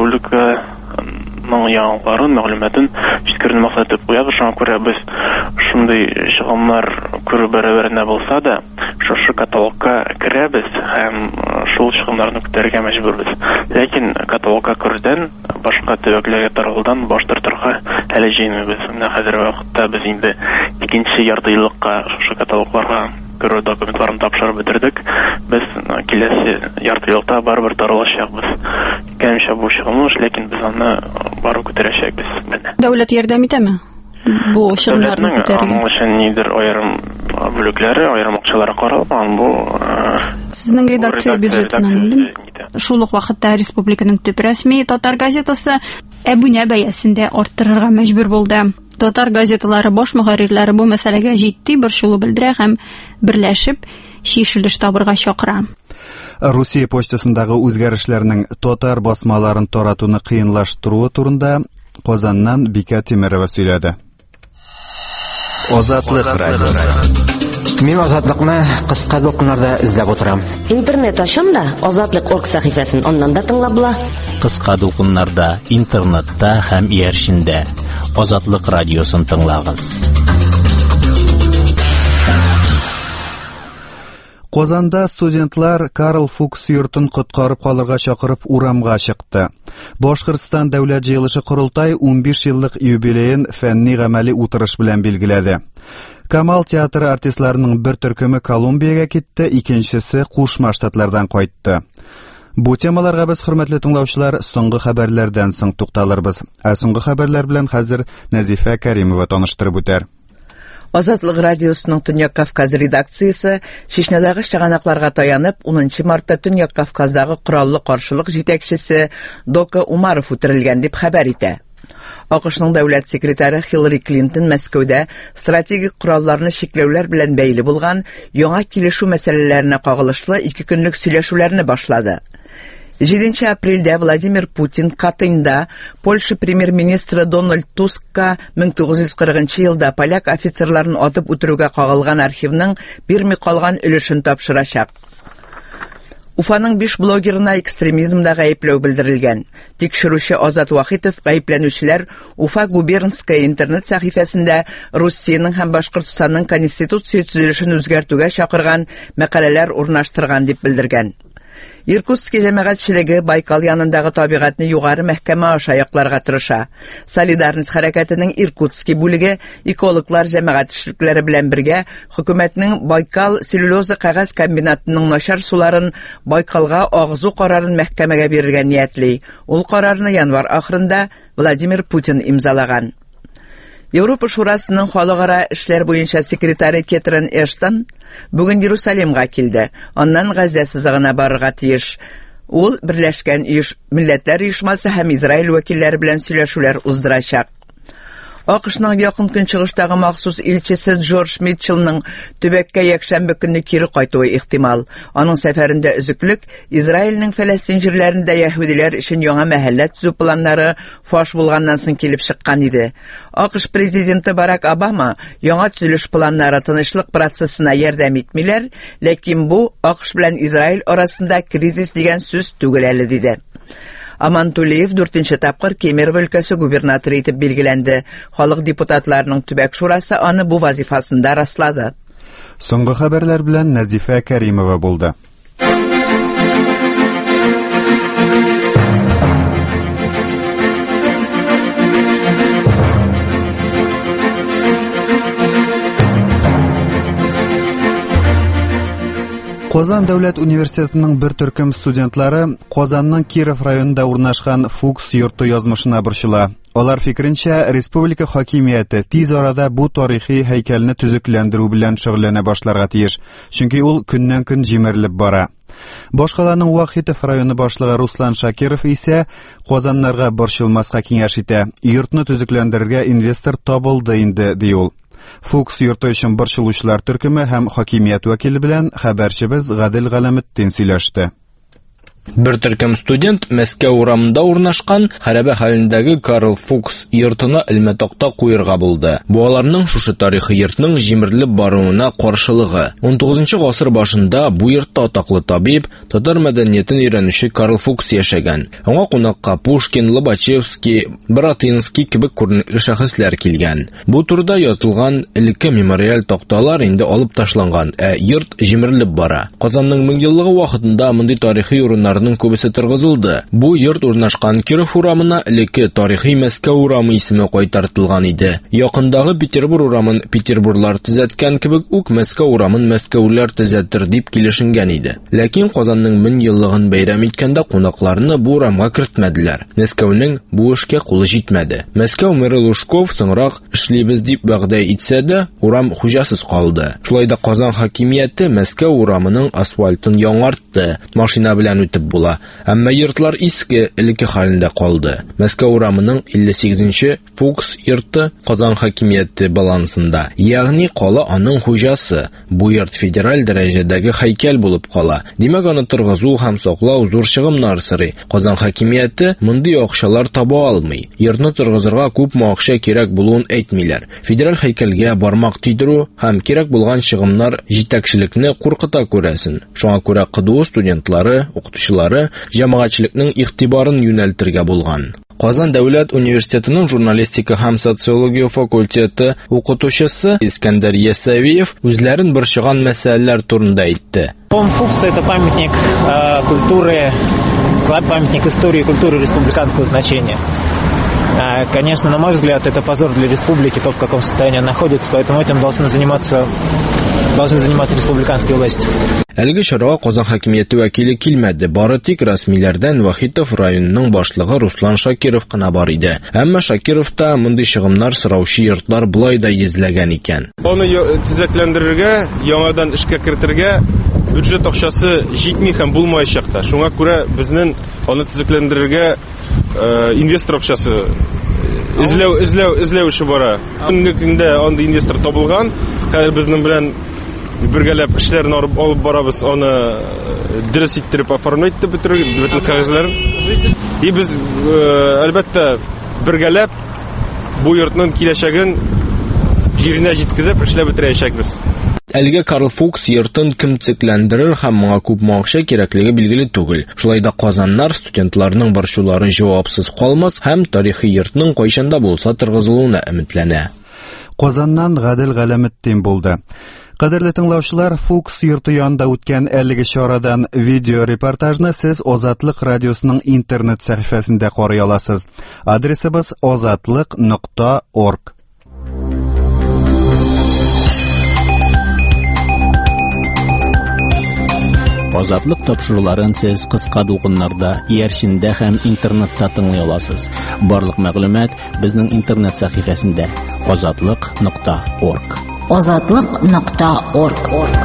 [SPEAKER 14] республиканың яңалыкларын, мәгълүматын җиткерүне максат итеп куябыз. Шуңа күрә без шундый чыгымнар күрү бәрабәренә булса да, шушы каталогка керәбез һәм шул чыгымнарны күтәрергә мәҗбүрбез. Ләкин каталогка керүдән башка төбәкләргә таралудан баш тартырга әле җыенмыйбыз. Менә хәзерге вакытта без инде икенче яртыйлыкка шушы каталогларга керү документларын тапшырып бетердек. Без киләсе яртыйлыкта барыбер таралачакбыз. Кәмшә бу чыгымны, ләкин без аны барып күтәрәчәкбез.
[SPEAKER 13] Дәүләт ярдәм итәме? Бу чыгымнарны күтәрергә.
[SPEAKER 14] Аның өчен нидер аерым бүлекләре, аерым акчалары каралган. Бу
[SPEAKER 13] сезнең редакция бюджетыннан шул ук вакытта республиканың төп рәсми татар газетасы абуне бәясендә арттырырга мәҗбүр булды. Татар газеталары баш мөхәррирләре бу мәсьәләгә җитди борчылу белдерә һәм берләшеп чишелеш табырга чакыра.
[SPEAKER 1] Русия почтасындагы үзгәрешләрнең татар басмаларын таратуны кыенлаштыруы турында Казаннан Бика Тимерова сөйләде.
[SPEAKER 15] Азатлык радиосы. Мин азатлыкны кыска докумнарда эзләп утырам.
[SPEAKER 16] Интернет ачам да Азатлык орг сәхифәсен аннан да тыңлап була.
[SPEAKER 2] Кыска докумнарда, интернетта һәм иярчендә Азатлык радиосын тыңлагыз.
[SPEAKER 1] Казанда студентлар Карл Фукс йортын коткарып калырга чакырып урамга чыкты. Башкортстан дәүләт җыелышы курултай унбиш еллык юбилеен фәнни-гамәли утырыш белән билгеләде. Камал театры артистларының бер төркеме Колумбиягә китте, икенчесе Кушма Штатлардан кайтты. Бу темаларга без, хөрмәтле тыңлаучылар, соңгы хәбәрләрдән соң тукталырбыз. Ә соңгы хәбәрләр белән хәзер Назифа Кәримова таныштырып үтәр.
[SPEAKER 3] Азатлык радиосының Төньяк Кавказ редакциясе Чечнядагы чыганакларга таянып унынчы мартта Төньяк Кавказдагы кораллы каршылык җитәкчесе Дока Умаров үтерелгән дип хәбәр итә. АКШның дәүләт секретаре Хиллари Клинтон Мәскәүдә стратегик коралларны чикләүләр белән бәйле булган яңа килешү мәсьәләләренә кагылышлы ике көнлек сөйләшүләрне башлады. җиденче апрельдә Владимир Путин Катыньда Польша премьер-министры Дональд Тускка мең тугыз йөз кырыгынчы елда поляк офицерларын атып үтерүгә кагылган архивның бирми калган өлешен тапшырачак. Уфаның биш блогерына экстремизмда гаепләү белдерелгән. Тикшерүче Азат Вахитов гаепләнүчеләр Уфа губернская интернет сәхифәсендә Россиянең һәм Башкортстанның конституция төзелешен үзгәртүгә чакырган мәкаләләр урнаштырган дип белдергән. Иркутский җәмәгатьчелеге Байкал янындагы табигатьне югары мәхкәмә аша якларга тырыша. Солидарность хәрәкәтенең Иркутский бүлеге экологлар җәмәгатьчелекләре белән бергә хөкүмәтнең Байкал целлюлоза кәгазь комбинатының начар суларын Байкалга агызу карарын мәхкәмәгә бирергә ниятли. Ул карарны январь ахырында Владимир Путин имзалаган. Европа Шурасының халыкара эшләр буенча секретаре Кетрин Эштон бүген Иерусалимга килде. Аннан Газа сызыгына барырга тиеш. Ул Берләшкән Милләтләр оешмасы һәм Израиль вәкилләре белән сөйләшүләр уздырачак. АКШның якын көнчыгыштагы махсус илчесе Джордж Митчеллның төбәккә якшәмбе көнне кире кайтуы ихтимал. Аның сәфәрендә өзеклек Израильнең Фәләстин җирләрендә яһүдиләр өчен яңа мәхәллә төзү планнары фаш булганнан соң килеп чыккан иде. АКШ президенты Барак Обама яңа төзелеш планнары тынычлык процессына ярдәм итмиләр, ләкин бу АКШ белән Израиль арасында кризис дигән сүз түгел әле диде. Аман Тулеев дүртенче тапкыр Кемерово өлкәсе губернаторы итеп билгеләнде. Халык депутатларының төбәк шурасы аны бу вазифасында раслады.
[SPEAKER 1] Соңгы хәбәрләр белән Назифа Кәримова булды. Казан дәүләт университетының бер төркем студентлары Казанның Киров районында урнашкан Фукс йорты язмышына борчыла. Алар фикеренчә, республика хакимияте тиз арада бу тарихи һәйкәлне төзекләндерү белән шөгыльләнә башларга тиеш, чөнки ул көннән-көн җимерелеп бара. Башкаланың Вахитов районы башлыгы Руслан Шакиров исә казаннарга борчылмаска киңәш итә. Йортны төзекләндерергә инвестор табылды инде, ди ул. Фукс йорты өчен борчылучылар төркеме һәм хакимият вәкиле белән хәбәрчебез Гадел Галәметдин сөйләште.
[SPEAKER 17] Бер төркем студент Мәскәү урамында урнашкан хәрабә хәлендәге Карл Фукс йортына элмәтакта куерга булды. Бу аларның шушы тарихи йортның җимерелеп баруына каршылыгы. он тугызынчы гасыр башында бу йортта атаклы табиб, татар мәдәниятен өйрәнүче Карл Фукс яшәгән. Аңа кунакка Пушкин, Лобачевский, Братинский кебек күренекле шәхесләр килгән. Бу турыда язылган элекке мемориаль такталар инде алып ташланган, ә йорт җимерелеп бара. Казанның мең еллыгы вакытында мондый тарихи урыннар күбесе торгызылды. Бу йорт урнашкан Киров урамына элекке тарихи Мәскәү урамы исеме кайтартылган иде. Якындагы Петербург урамын Петербурглар төзәткән кебек үк Мәскәү урамын мәскәүләр төзәтер дип килешенгән иде. Ләкин Казанның мең еллыгын бәйрәм иткәндә кунакларны бу урамга кертмәделәр. Мәскәүнең бу эшкә кулы җитмәде. Мәскәү мэры Лужков соңрак эшлибез дип вәгъдә итсә дә, урам хуҗасыз калды. Шулай да Казан хакимияте Мәскәү урамының асфальтын яңартты. Машина белән үтеп була. Әмма йортлар иске, элекке хәлендә калды. Мәскәү урамының илле сигезенче Фукс йорты Казан хакимияте балансында. Ягъни кала аның хуҗасы. Бу йорт федераль дәрәҗәдәге һәйкәл булып кала. Димәк, аны торгызу һәм саклау зур чыгымнар сорый. Казан хакимияте мондый акчалар таба алмый. Йортны торгызырга күпме акча кирәк булуын әйтмиләр. Федераль һәйкәлгә бармак тидерү һәм кирәк булган чыгымнар җитәкчелекне куркыта күрәсен. Шуңа күрә КДУ студентлары, укытучылары җәмәгатьчелекнең игътибарын юнәлтергә булган. Казан дәүләт университетының журналистика һәм социология факультеты укытучысы Искәндәр Ясавиев үзләрен борчыган мәсьәләләр турында әйтте.
[SPEAKER 18] Дом Фукса — это памятник э, культуры, памятник истории и культуры республиканского значения. Э, конечно, на мой взгляд, это позор для республики, то, в каком состоянии он находится, поэтому этим должны заниматься, должны заниматься республиканские власти.
[SPEAKER 17] Әлеге чарага Казан хакимияте вәкиле килмәде. Бары тик рәсмиләрдән Вахитов районының башлыгы Руслан Шакиров кына бар иде. Әмма Шакировта мондый чыгымнар сораучы йортлар булай да йөзләгән икән.
[SPEAKER 19] Аны төзекләндерергә, яңадан эшкә кертергә бюджет акчасы җитми һәм булмаячак та. Шуңа күрә безнең аны төзекләндерергә инвестор акчасы эзләү эзләү эзләү эше бара. Бүгенге көндә анда инвестор табылган. Хәзер безнең белән бергәләп эшләрне алып барабыз, аны дөрес иттереп оформлять итеп бетерергә, бөтен кагазьләрен. И без әлбәттә бергәләп бу йортның киләчәген җиренә җиткезеп эшләп бетерәчәкбез.
[SPEAKER 17] Әлегә Карл Фукс йортын кем төзекләндерер һәм моңа күп акча кирәклеге билгеле түгел. Шулай да казаннар студентларның борчулары җавапсыз калмас һәм тарихи йортның кайчанда булса торгызылуына өметләнә.
[SPEAKER 1] Казаннан Гадел Галәметдин булды. Кадерле тыңлаучылар, Фукс йорты янында үткән әлеге чарадан видео репортажны сез Азатлык радиосының интернет сәхифәсендә карый аласыз. Адресыбыз азатлык нокта орг.
[SPEAKER 2] Азатлык тапшыруларын сез кыска дулкыннарда, иярчендә һәм интернетта тыңлый аласыз. Барлык мәгълүмат безнең интернет сәхифәсендә азатлык нокта орг.
[SPEAKER 12] азатлык нокта орг.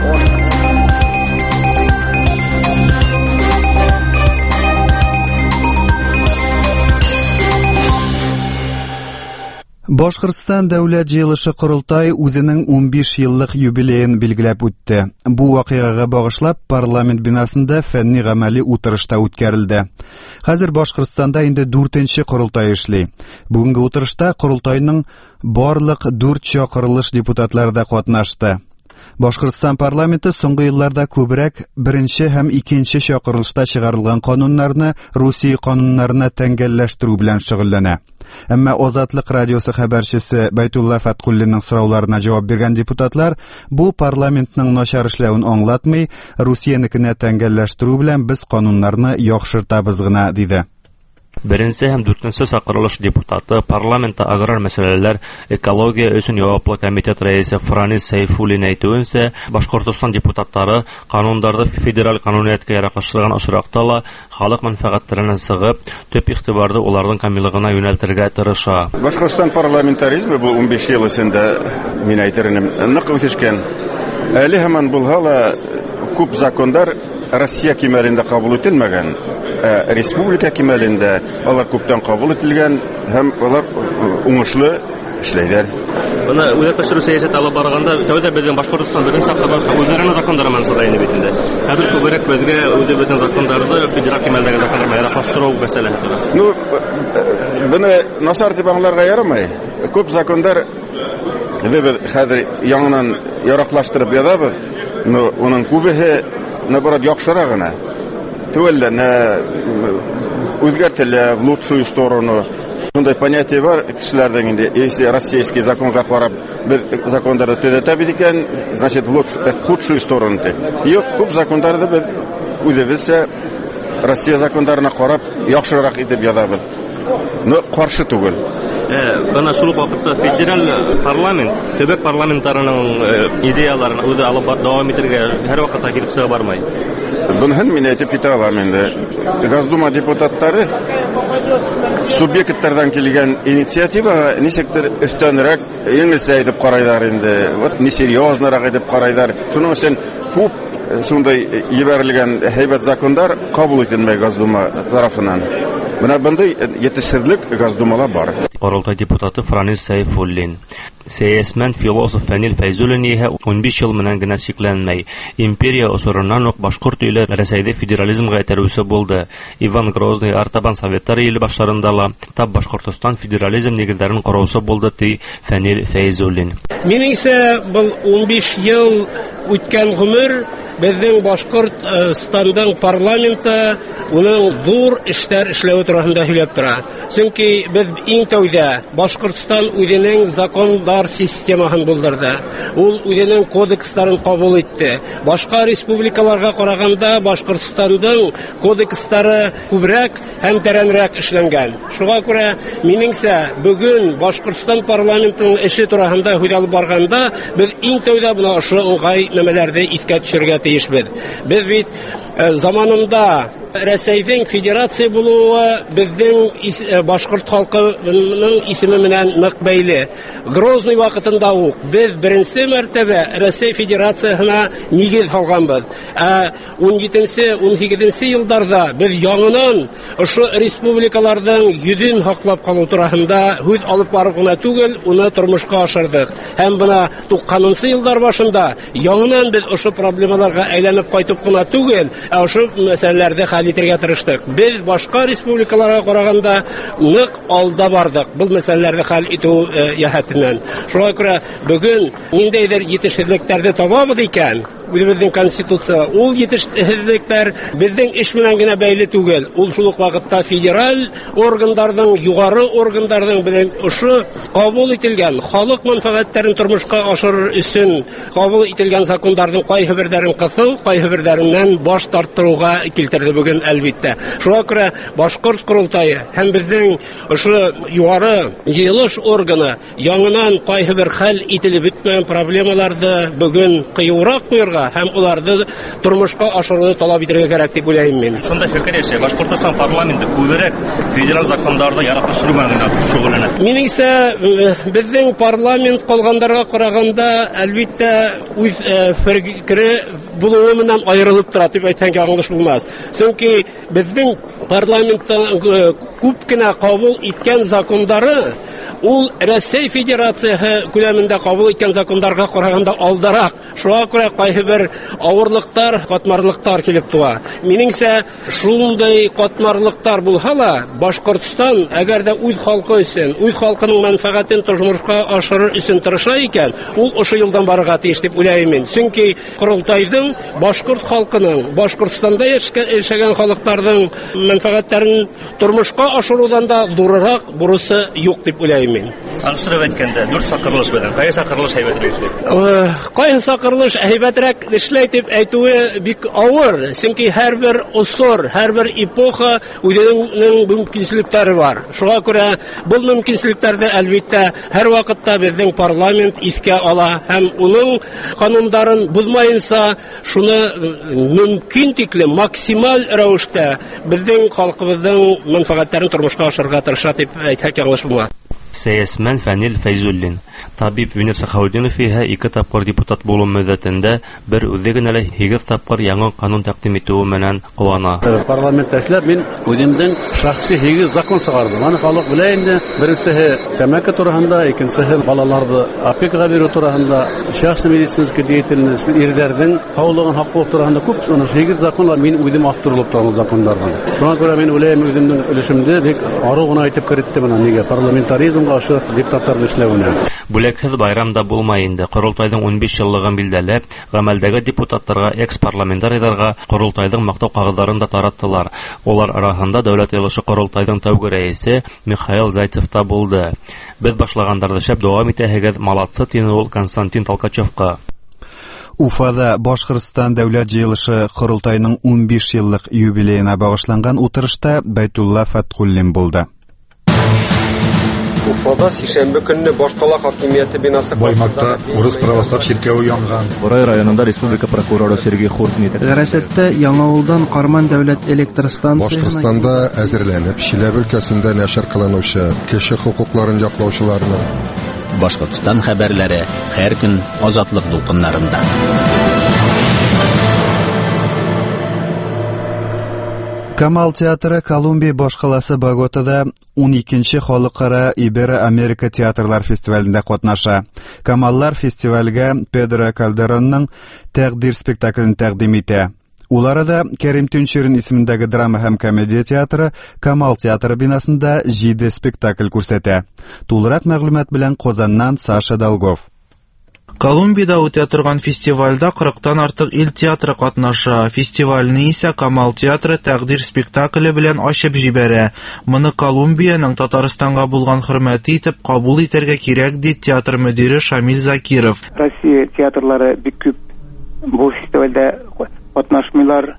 [SPEAKER 1] Башкортстан дәүләт җыелышы Корылтай үзенең унбиш еллык юбилеен билгеләп үтте. Бу вакыйгага багышлап парламент бинасында фәнни-гамәли утырышта үткәрелде. Хәзер Башкортстанда инде дүртенче Корылтай эшли. Бүгенге утырышта Корылтайның барлык дүрт чакырылыш депутатлары да катнашты. Башкортстан парламенты соңгы елларда күбрәк беренче һәм икенче чакырылышта чыгарылган кануннарны Русия кануннарына тәңгәлләштерү белән шөгыльләнә. Әмма Азатлык радиосы хәбәрчесе Байтулла Фаткуллинның сорауларына җавап биргән депутатлар бу парламентның начар эшләвен аңлатмый, Русиянекенә тәңгәлләштерү белән без кануннарны яхшыртабыз гына диде.
[SPEAKER 20] Беренче һәм дүртенче сакырылыш депутаты, парламентта аграр мәсьәләләр, экология өчен яуаплы комитет рәисе Франис Сайфуллин әйтүенчә, Башкортстан депутатлары кануннарда федераль канунияткә яраклаштырган очракта ла халык мәнфәгатьләренә сыгып, төп игътибарды уларның камиллыгына юнәлтергә тырыша.
[SPEAKER 21] Башкортстан парламентаризмы бу унбиш ел эчендә мин әйтермен нык үсешкән. Әле һаман булса ла күп закондар Россия кимәлендә кабул ителмәгән. Республика кимәлендә алар күптән кабул ителгән һәм алар уңышлы эшләйләр.
[SPEAKER 22] Бына үзәкләштерү сәясәте алып барганда, тәүдә безнең Башкортстан беренче сакладышка үзләренең законнары менән сыгайны бит инде. Хәзер күбрәк безгә үзебезнең законнарды федераль кимәлдәге законнар яраклаштыру мәсьәләсе тора.
[SPEAKER 21] Ну, быны насар дип аңларга ярамый. Күп закондар инде хәзер яңадан яраклаштырып язабыз. Ну, уның күбеһе наоборот яхшырак гына. Түгелләнә үзгәртелә в лучшую сторону. Шундай понятие бар кешеләрдән инде, если российский законга карап без законнарда төзәтәбез икән, значит в худшую сторону. Юк, күп законнарда без үзебезчә Россия законнарына карап яхшырак итеп язабыз. Но каршы түгел.
[SPEAKER 22] Бана шул вакытта федераль парламент, төбәк парламентларының идеяларын үзе алып дәвам итәргә һәр вакытта килеп чыга бармай.
[SPEAKER 21] Буны мин әйтеп китә алам инде. Госдума депутаттары субъектлардан килгән инициативага ничектер өстәнрәк, еңелсә итеп карайлар инде. Вот несерьезнарак итеп карайлар. Шуның өчен күп шундай ебәрелгән һәйбәт закондар кабул ителмәй Госдума тарафыннан. Менә бындай етешсезлек Госдумала бар.
[SPEAKER 20] Корылтай депутаты Франис Сайфуллин. Сәясмән философ Фәнил Фәйзуллин иһә унбиш ел менән генә чикләнмәй. Империя осырыннан ук башкорт өйләр Рәсәйдә федерализмга этәрүче булды. Иван Грозный Артабан Советтары ел башларында ла тап Башкортстан федерализм нигезләрен караучы булды ди Фәнил Фәйзуллин.
[SPEAKER 23] Минеңсә, бу унбиш ел үткән гомер безнең Башкортстанның парламенты уның зур эшләр эшләү турында һөйләп тора. Чөнки без иң тәүдә Башкортстан үзенең закондар системасын булдырды. Ул үзенең кодексларын кабул итте. Башка республикаларга караганда Башкортстанның кодекслары күбрәк һәм тәрәнрәк эшләнгән. Шуңа күрә минеңсә, бүген Башкортстан парламентының эше турында һөйләп барганда, без иң тәүдә буны ошо уңай нәмәләрдә искә төшерергә тиешбез. Без бит заманында Рәсәйнең федерация булуы безнең башкорт халкының исеме менән нык бәйле. Грозный вакытында ук без беренче мәртәбә Россия федерациясына нигез салганбыз. Ә унҗиденче унсигезенче елларда без яңадан ошо республикаларның йөзен хаклап калу турында хүз алып барып гына түгел, уны тормышка ашырдык. Һәм бына туксанынчы еллар башында яңадан без ошо проблемаларга әйләнеп кайтып кына түгел, ә ошо мәсьәләләрдә итәргә тырыштык. Без башка республикаларга караганда нык алда бардык. Бу мәсьәләләрне хәл итү яһәтеннән. Шуңа күрә бүген ниндәйдер җитешсезлекләрне табабыз икән, үзебезнең конституция, ул җитешсезлекләр безнең эш белән генә бәйле түгел. Ул шул ук вакытта федераль органнарның, югары органнарның белән ошо кабул ителгән халык мәнфәгатьләрен тормышка ашырыр өчен кабул ителгән законнарның кайһы бирләрен кысу, кайһы бирләреннән баш тартыруга килтерде бүген әлбиттә. Шуңа күрә Башкорт Курултайы һәм безнең ошо югары җыелыш органы яңадан кайһы бер хәл ителеп бетмәгән проблемаларны бүген кыюрак куярга һәм уларны тормышка ашыруны талап итәргә кирәк дип уйлыйм мин.
[SPEAKER 22] Шунда фикер яшә, Башкортстан парламенты күбрәк федераль законнарда яраклаштыру белән шөгыльләнә.
[SPEAKER 23] Минеңсә, безнең парламент калгандарга караганда әлбиттә үз фикере булуы менән аерылып тора дип әйткәнгә аңлаш булмас. Чөнки безнең парламентта күп кенә кабул иткән законнары ул Россия Федерациясе күләмендә кабул иткән законнарга караганда алдарак. Шуңа күрә кайһы бер авырлыктар, катмарлыктар килеп туа. Минеңсә, шундый катмарлыктар булса ла, Башкортстан әгәр дә үз халкы өчен, үз халкының мәнфәгатен тормышка ашырыр өчен тырыша икән, ул ошо елдан барырга тиеш дип уйлыйм мин. Чөнки Курултайның башкорт халкының, Башкортстанда яшәгән халыкларның мәнфәгатьләрен тормышка ашырудан да зуррак бурысы юк дип уйлыйм мин.
[SPEAKER 22] Сагыштырып әйткәндә, дүрт сакырлыш белән, кайсы сакырлыш әйбәтрәк эшләй?
[SPEAKER 23] Кайсы сакырлыш әйбәтрәк эшләй дип әйтүе бик авыр, чөнки һәрбер усыр, һәрбер эпоха үзенең мөмкинлекләре бар. Шуңа күрә бу мөмкинлекләрне әлбәттә һәр вакытта безнең парламент искә ала һәм уның кануннарын булмаенса, шуны мөмкин тиклем максималь рәвештә безнең халкыбызның мәнфәгатьләрен тормышка ашырга тырыша дип әйтсәк яңгылыш булмас.
[SPEAKER 20] Сәясмән Фәнил Фәйзуллин. Табиб Венер Сахаудинов иһә ике тапкыр депутат булу мөддәтендә бер үзе генә лә һигез тапкыр яңа канун тәкъдим итүе менән куана.
[SPEAKER 4] Парламентта эшләп мин үземнең шәхси һигез закон чыгардым. Аны халык белә инде. Беренчесе тәмәке турында, икенчесе балаларны опекага бирү турында, шәхси медицинский деятельность, ирләрнең һаулыгын хаклау турында күп һигез законлар мин үзем автор булып торган законнардан. Шуңа күрә мин уйлыйм үземнең өлешемдә бик ару гына әйтеп кертте менә нигә парламентаризмга ашы депутатлар эшләвенә.
[SPEAKER 20] Бүләкһез байрам да булмай инде. Корылтайның унбиш еллыгын билдәләп, гамәлдәге депутатларга, экс-парламентарийларга Корылтайның мактау кагыйдәләрен дә тараттылар. Улар арасында дәүләт йолышы Корылтайның тәүге рәисе Михаил Зайцев та булды. Без башлаганнарда шәп дәвам итәһегез, молодцы, тине ул Константин Толкачевка.
[SPEAKER 1] Уфада Башкортстан дәүләт җыелышы Корылтайның унбиш еллык юбилеена багышланган утырышта Байтулла Фаткуллин булды.
[SPEAKER 5] Уфада сишәмбе көнне башкала хакимияте бинасы
[SPEAKER 8] Баймакта Урыс православ чиркәве янган.
[SPEAKER 24] Борай районында республика прокуроры Сергей Хуртин итә.
[SPEAKER 25] Гәрәсәттә Яңавылдан Карман дәүләт электр станциясына
[SPEAKER 8] Башкортстанда әзерләнеп, Чиләбе өлкәсендә нәшер кылынучы кеше хукукларын яклаучыларны.
[SPEAKER 2] Башкортстан хәбәрләре һәр көн азатлык дулкыннарында.
[SPEAKER 1] Камал театры Колумбия башкаласы Боготада он икенче халыкара Иберо-Америка театрлар фестивалендә катнаша. Камаллар фестивальгә Педро Кальдеронның тәкъдир спектаклен тәкъдим итә. Уларда Кәрим Төнчерин исемендәге драма һәм комедия театры Камал театры бинасында җиде спектакль күрсәтә. Тулырак мәгълүмат белән Казаннан Саша Долгов.
[SPEAKER 26] Колумбияда үтә торган фестивальдә кырыктан артык ил театры катнаша. Фестивальне исә Камал театры тәкъдир спектакле белән ачып җибәрә. Моны Колумбияның Татарстанга булган хөрмәте итеп кабул итәргә кирәк, ди театр мөдире Шамил Закиров.
[SPEAKER 27] Россия театрлары бик күп бу фестивальдә катнашмыйлар.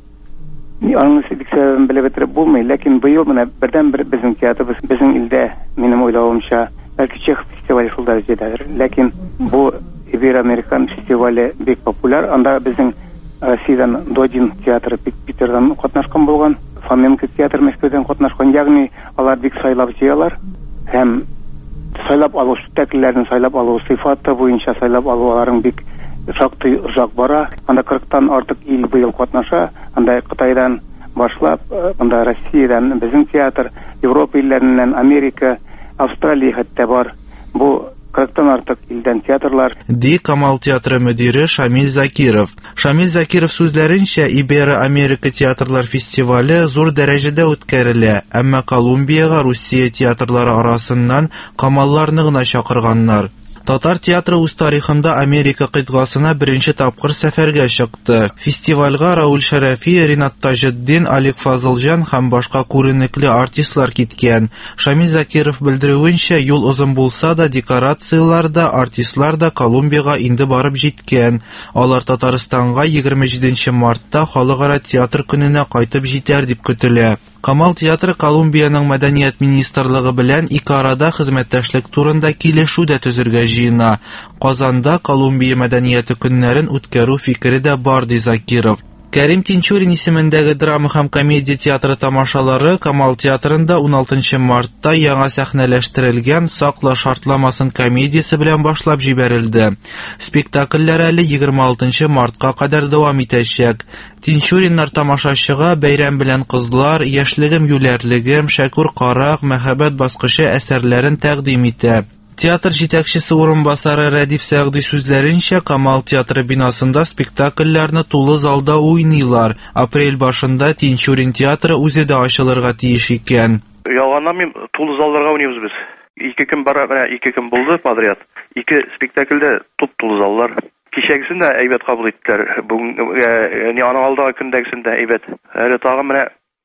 [SPEAKER 27] Аның сәбәбен белеп бетереп булмый, ләкин быел менә бердән-бер безнең театрыбыз безнең илдә, минем уйлавымча, бәлки Чех фестивале шулда җитәдер. Ләкин бу Иберо-Американ фестивале бик популяр. Анда безнең Россиядән Додин театры Питердан катнашкан булган, Фоменко театры Мәскәүдән катнашкан. Ягъни алар бик сайлап җыялар һәм сайлап алу спектакльләрен сайлап алу сыйфаты буенча сайлап алуларын бик шактый озак бара. Анда кырыктан артык ил быел катнаша. Анда Кытайдан башлап, анда Россиядән безнең театр, Европа илләреннән, Америка, Австралия хәтта бар. Бу кырыктан артык илдән театрлар.
[SPEAKER 26] Ди Камал театры мөдире Шамил Закиров. Шамил Закиров сүзләренчә, Иберо-Америка театрлар фестивале зур дәрәҗәдә үткәрелә, әмма Колумбияга Русия театрлары арасыннан Камалларны гына чакырганнар. Татар театры үз тарихында Америка кыйтгасына беренче тапкыр сәфәргә чыкты. Фестивальгә Рауль Шәрәфи, Ринат Таҗетдин, Алик Фазылҗан һәм башка күренекле артистлар киткән. Шамил Закиров белдерүенчә, юл озын булса да, декорациялар да, артистлар да Колумбияга инде барып җиткән. Алар Татарстанга егерме җиденче мартта халыкара театр көненә кайтып җитәр дип көтелә. Камал театры Колумбияның мәдәният министрлыгы белән ике арада хезмәттәшлек турында килешү дә төзергә җыена. Казанда Колумбия мәдәнияте көннәрен үткәрү фикере дә бар, ди Закиров. Кәрим Тинчурин исемендәге драма һәм комедия театры тамашалары Камал театрында он алтынчы мартта яңа сәхнәләштерелгән Сакла шартламасын комедиясе белән башлап җибәрелде. Спектакльләр әле егерме алтынчы мартка кадәр дәвам итәчәк. Тинчуриннар тамашачыга бәйрәм белән кызлар, яшьлегем юләрлегем, Шәкүр карак, мәхәббәт баскычы әсәрләрен тәкъдим итә. Театр җитәкчесе урынбасары Рәдиф Сәгъди сүзләренчә, Камал театры бинасында спектакльләрне тулы залда уйныйлар. Апрель башында Тинчурин театры үзе дә ачылырга тиеш икән.
[SPEAKER 28] Ялганнан мин тулы залларга уйныйбыз без. Ике көн бара, менә ике көн булды подряд. Ике спектакльдә туп-тулы заллар. Кичәгесен дә әйбәт кабул иттеләр. Бүген, яни аның алдагы көндәгесен дә әйбәт. Әле тагын менә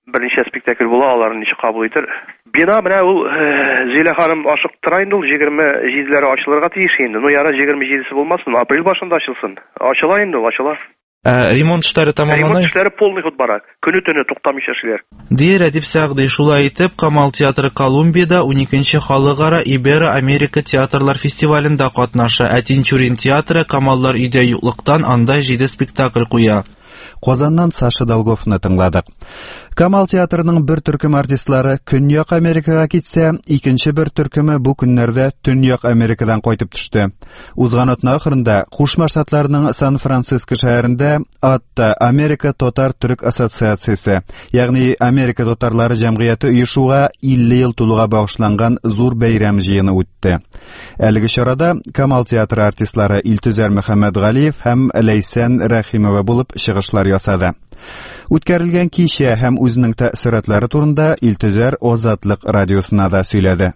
[SPEAKER 28] берничә спектакль була, аларны ничек кабул итер. Бина менә ул Зилә ханым ашыктыра инде, ул егерме җиделәре ачылырга тиеш инде. Ну яра егерме җидесе булмасын, апрель башында ачылсын. Ачыла инде, ул ачыла.
[SPEAKER 26] Ә ремонт эшләре тамамлана.
[SPEAKER 28] Ремонт эшләре полный ход бара. Көне-төне туктамыйча эшләр.
[SPEAKER 26] Ди Рәдиф Сәгъди. Шулай итеп, Камал театры Колумбиядә уникенче халыкара Иберо-Америка театрлар фестивалендә катнаша. Ә Тинчурин театры Камаллар өйдә юклыктан анда җиде спектакль куя.
[SPEAKER 1] Казаннан Саша Долговны тыңладык. Камал театрының бер төркем артистлары Көньяк Америкага китсә, икенче бер төркеме бу көннәрдә Төньяк Америкадан кайтып төште. Узган атна ахырында Кушма Штатларының Сан-Франциско шәһәрендә атта Америка Татар-Төрек ассоциациясе, ягъни Америка татарлары җәмгыяте оешуга илле ел тулуга багышланган зур бәйрәм җыены үтте. Әлеге чарада Камал театры артистлары Илтүзәр Мөхәммәдгалиев һәм Ләйсән Рәхимова булып чыгышлар ясады. Үткәрелгән кичә һәм үзенең тәэсиратлары турында Илтүзәр Азатлык радиосына да сөйләде.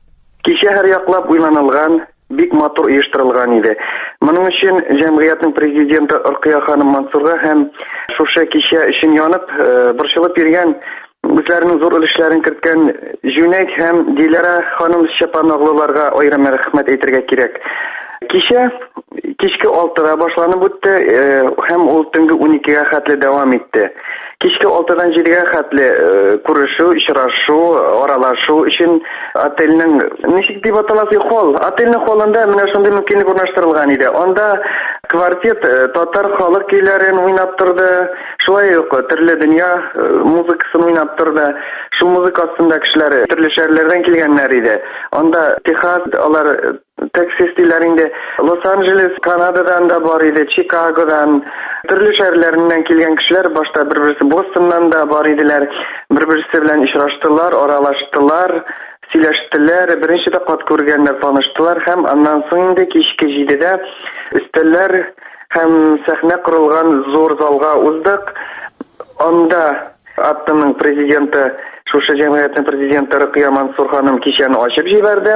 [SPEAKER 6] Кичә һәр яклап уйланылган, бик матур оештырылган иде. Моның өчен җәмгыятьнең президенты Рукия ханым Мансурга һәм шушы кичә өчен янып, борчылып йөргән, үзләренең зур өлешләрен керткән Жүнәйт һәм Диләрә ханым Чапаноглыларга аерым рәхмәт әйтергә кирәк. Кичә кичке алтыда башланып үтте һәм ул төнге уникегә хәтле дәвам итте. Кичке алтыдан җидегә хәтле күрешү, очрашу, аралашу өчен отельнең ничек дип аталасы холл, отельнең холлында менә шундый мөмкинлек урнаштырылган иде. Анда квартет татар халык көйләрен уйнап торды, шулай ук төрле дөнья музыкасын уйнап торды. Шул музыка астында кешеләр төрле шәһәрләрдән килгәннәр иде. Анда Техас, алар Texas диләрендә, Лос-Анджелес, Канададан да бар иде, Чикагодан, төрле шәһәрләреннән килгән кешеләр, башта бер-берсе Бостоннан да бар иделәр, бер-берсе белән очраштылар, аралаштылар, сөйләштеләр, беренче тапкыр күргәннәр, таныштылар һәм аннан соң инде кичке җидедә өстәлләр һәм сәхнә корылган зур залга уздык. Анда аттының президенты, шушы җәмгыятьнең президенты Рукия Мансур ханым кичәне ачып җибәрде.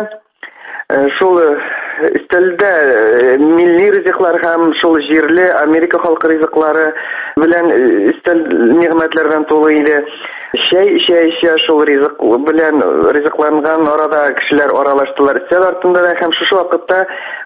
[SPEAKER 6] Шул өстәлдә милли ризыклар һәм шул җирле Америка халкы ризыклары белән өстәл нигъмәтләрдән тулы иде. Чәй эчә-эчә шул ризык белән ризыкланган арада кешеләр аралаштылар. Өстәл артында да һәм шушы вакытта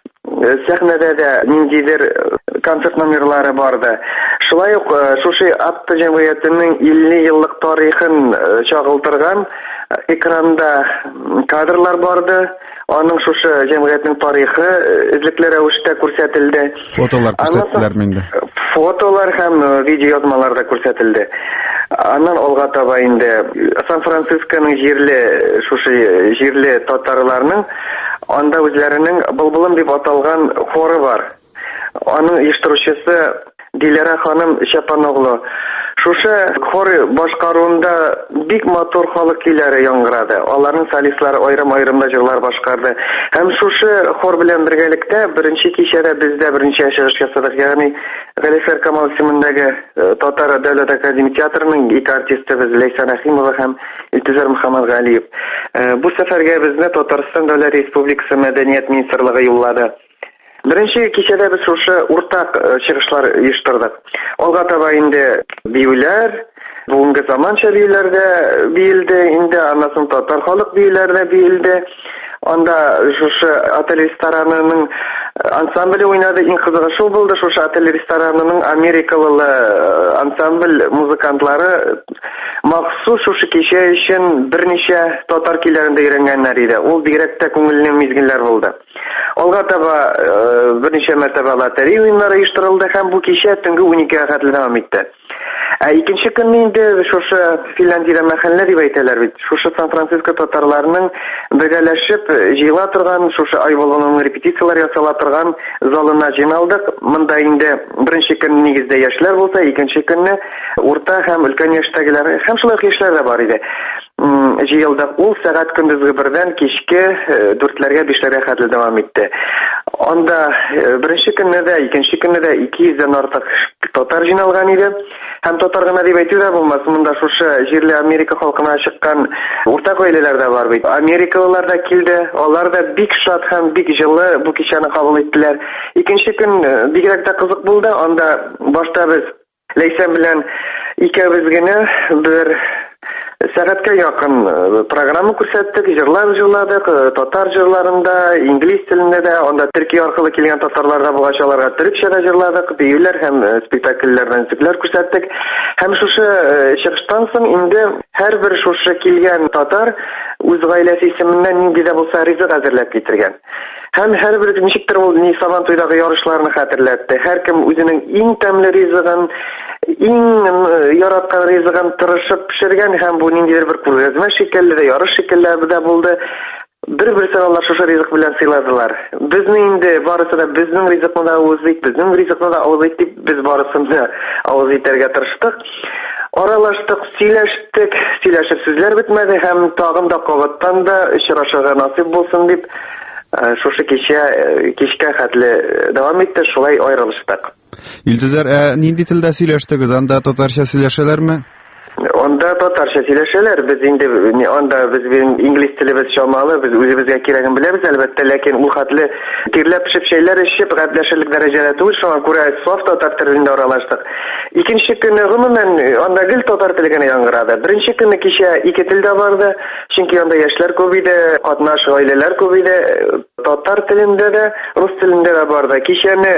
[SPEAKER 6] сәхнәдә дә ниндидер концерт номерлары барды. Шулай ук шушы атты җәмгыятенең илле еллык тарихын чагылдырган экранда кадрлар барды. Аның шушы җәмгыятьнең тарихы эзлекле рәвештә күрсәтелде.
[SPEAKER 1] Фотолар күрсәттеләр миндә.
[SPEAKER 6] Фотолар һәм видеоязмалар да күрсәтелде. Аннан алга таба инде Сан-Францисконың җирле шушы җирле татарларның анда үзләренең Былбылым дип аталган хоры бар. Аның оештыручысы Диләрә ханым Чапаноглы. Шушы хор башкаруында бик матур халык көйләре яңгырады. Аларның солистлары аерым-аерым да җырлар башкарды. Һәм шушы хор белән бергәлектә беренче кичәдә бездә беренче чыгыш ясадык. Ягъни Галифер Камал исемендәге Татар дәүләт академия театрының ике артисты Ләйсән Рәхимова һәм Илтүзәр Мөхәммәдгалиев. Бу сәфәргә безне Татарстан Дәүләт Республикасы Мәдәният министрлыгы юллады. Беренче кичәдә без шушы уртак чыгышлар оештырдык. Алга таба инде биюләр, бүгенге заманча биюләр дә биелде, инде аннан соң татар халык биюләре дә биелде. Анда шушы отель ресторанының ансамбле уйнады. Иң кызыгы шул булды, шушы отель ресторанының америкалы ансамбль музыкантлары махсус шушы кичә өчен берничә татар көйләрен дә өйрәнгәннәр иде. Ул бигрәк тә күңелле мизгелләр булды. Алга таба берничә мәртәбә лотерея уеннары оештырылды һәм бу кичә төнге уникегә хәтле дәвам итте. Ә икенче көнне инде шушы Финляндиядә мәхәллә дип әйтәләр бит. Шушы Сан-Франциско татарларының бергәләшеп җыела торган, шушы Айволының репетициялар ясала торган залына җыйналдык. Монда инде беренче көн нигездә яшьләр булса, икенче көнне урта һәм өлкән яшьтәгеләр һәм шулай яшьләр дә бар иде. Җыелдык. Ул сәгать көндезге бердән кичке дүртләргә бишләргә хәтле дәвам итте. Анда беренче көнне дә, икенче көнне дә ике йөздән артык татар җыйналган иде. Һәм татар гына дип әйтү дә булмас, монда шушы җирле Америка халкына чыккан уртак гаиләләр дә бар бит. Америкалылар да килде, алар да бик шат һәм бик җылы бу кичәне кабул иттеләр. Икенче көн бигрәк тә кызык булды. Анда башта без Ләйсән белән икәбез генә бер Сәгатькә якын программа күрсәттек, җырлар җырладык, татар җырларында, инглиз телендә дә, анда Төркия аркылы килгән татарларга булгач аларга төрекчә дә җырладык, биюләр һәм спектакльләрдән сүзләр күрсәттек. Һәм шушы чыгыштан соң инде һәрбер шушы килгән татар үз гаиләсе исеменнән нинди дә булса ризык әзерләп китергән. Һәм һәрбер ничектер ул ни Сабантуйдагы ярышларны хәтерләтте. Һәркем үзенең иң тәмле ризыгын, иң яраткан ризыгын тырышып пешергән һәм бу ниндидер бер күргәзмә шикелле дә, ярыш шикелле дә булды. Бер-берсен алар шушы ризык белән сыйладылар. Безне инде барысы да безнең ризыкны да авызыйк, безнең ризыкны да авызыйк дип без барысын да авыз итәргә тырыштык. Аралаштык, сөйләштек, сөйләшеп сүзләр бетмәде һәм тагын да кабаттан да очрашырга насыйп булсын дип шушы кичә кичкә хәтле дәвам итте, шулай аерылыштык.
[SPEAKER 1] Илтезәр, нинди телдә сөйләштегез? Анда татарча сөйләшәләрме?
[SPEAKER 6] Анда татарча сөйләшәләр. Без инде анда безнең инглиз телебез чамалы, без үзебезгә кирәген беләбез әлбәттә, ләкин ул хәтле тирләп пешеп шәйләр эчеп гәпләшерлек дәрәҗәдә түгел, шуңа күрә саф татар телендә аралаштык. Икенче көнне гомумән анда гел татар теле генә яңгырады. Беренче көнне кичә ике телдә барды, чөнки анда яшьләр күп иде, катнаш гаиләләр күп иде, татар телендә дә, рус телендә дә барды. Кичәне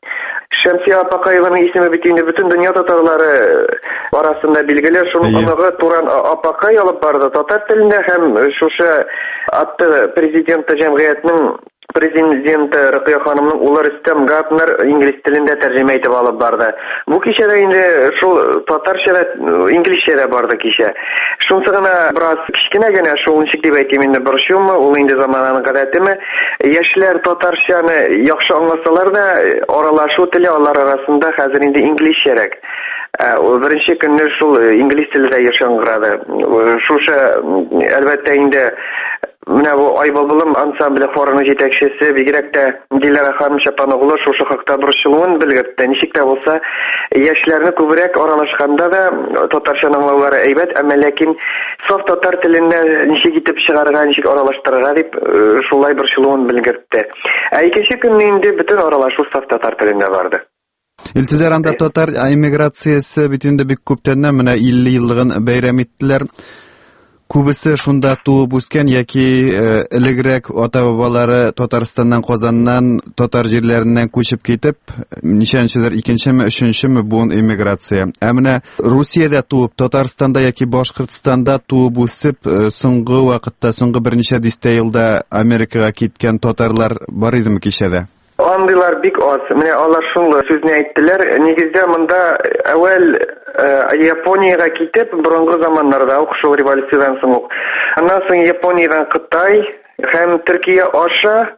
[SPEAKER 6] Шәмсия Апакаеваның исеме бит инде бөтен дөнья татарлары арасында билгеле, шуның аныгы Туран Апакай алып барды татар телендә һәм шушы атты президенты җәмгыятьнең президенты Рөкыя ханымның улы Рөстәм Гатнер инглиз телендә тәрҗемә итеп алып барды. Бу кичәдә инде шул татарча да, инглизчә дә барды кичә. Шунсы гына бераз кичкенә генә шул ничек дип әйтим инде борчумы, ул инде замананың гадәтеме. Яшьләр татарчаны яхшы аңласалар да, аралашу теле алар арасында хәзер инде инглизчәрәк. Беренче көнне шул инглиз телендә яшәнгырады. Шушы әлбәттә инде менә бу Айбабылым ансамбле хорының җитәкчесе бигрәк тә Диләрә ханым Чапаноглы шушы хакта борчылуын белгертте. Ничек тә булса, яшьләрне күбрәк аралашканда да татарчаны аңлаулары әйбәт, әмма ләкин саф татар телендә ничек итеп чыгарга, ничек аралаштырырга дип шулай борчылуын белгертте. Ә икенче көнне инде бөтен аралашу саф татар телендә барды.
[SPEAKER 1] Илтезәр, анда татар эмиграциясе бит инде бик күптәннән менә илле еллыгын бәйрәм иттеләр. Күбесе шунда туып үскән яки элегрәк ата-бабалары Татарстаннан, Казаннан, татар җирләреннән күчеп китеп, ничәнчедер икенчеме, өченчеме буын эмиграция. Ә менә Русиядә туып, Татарстанда яки Башкортстанда туып үсеп, соңгы вакытта, соңгы берничә дистә елда Америкага киткән татарлар бар идеме кичәдә?
[SPEAKER 6] Андыйлар бик аз. Менә алар шундый сүзне әйттеләр. Нигездә монда әүвәл Япониягә китеп, борынгы заманнарда ук шул революциядән соң ук. Аннан соң Япониядән Кытай һәм Төркия аша,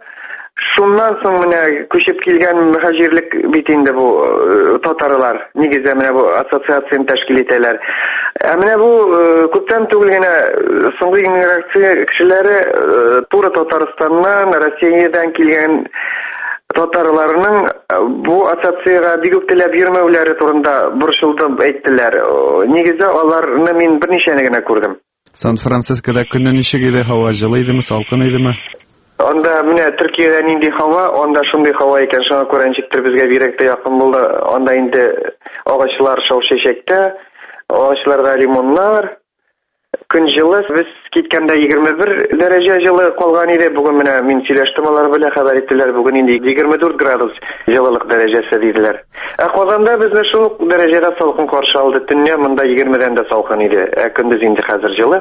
[SPEAKER 6] шуннан соң менә күчеп килгән мөхаҗирлек бит инде бу татарлар. Нигездә менә бу ассоциацияны тәшкил итәләр. Ә менә бу күптән түгел генә соңгы иммиграция кешеләре туры Татарстаннан, Россиядән килгән татарларның бу ассоциациягә бик үк теләп йөрмәүләре турында борчылдым әйттеләр. Нигездә аларны мин берничәне генә күрдем.
[SPEAKER 1] Сан-Францискода көнне ничек иде, һава җылы идеме, салкын идеме?
[SPEAKER 6] Анда менә Төркиядә нинди һава, анда шундый һава икән, шуңа күрә ничектер безгә бигрәк тә якын булды. Анда инде агачлар шау-шәшәктә, агачларда лимоннар, көн җылы. Без киткәндә егерме бер дәрәҗә җылы калган иде. Бүген менә мин сөйләштем, алар белән хәбәр иттеләр, бүген инде егерме дүрт градус җылылык дәрәҗәсе диделәр. Ә Казанда безне шул дәрәҗәдә салкын каршы алды. Төнне монда егермедән дә салкын иде. Ә көндез инде хәзер җылы.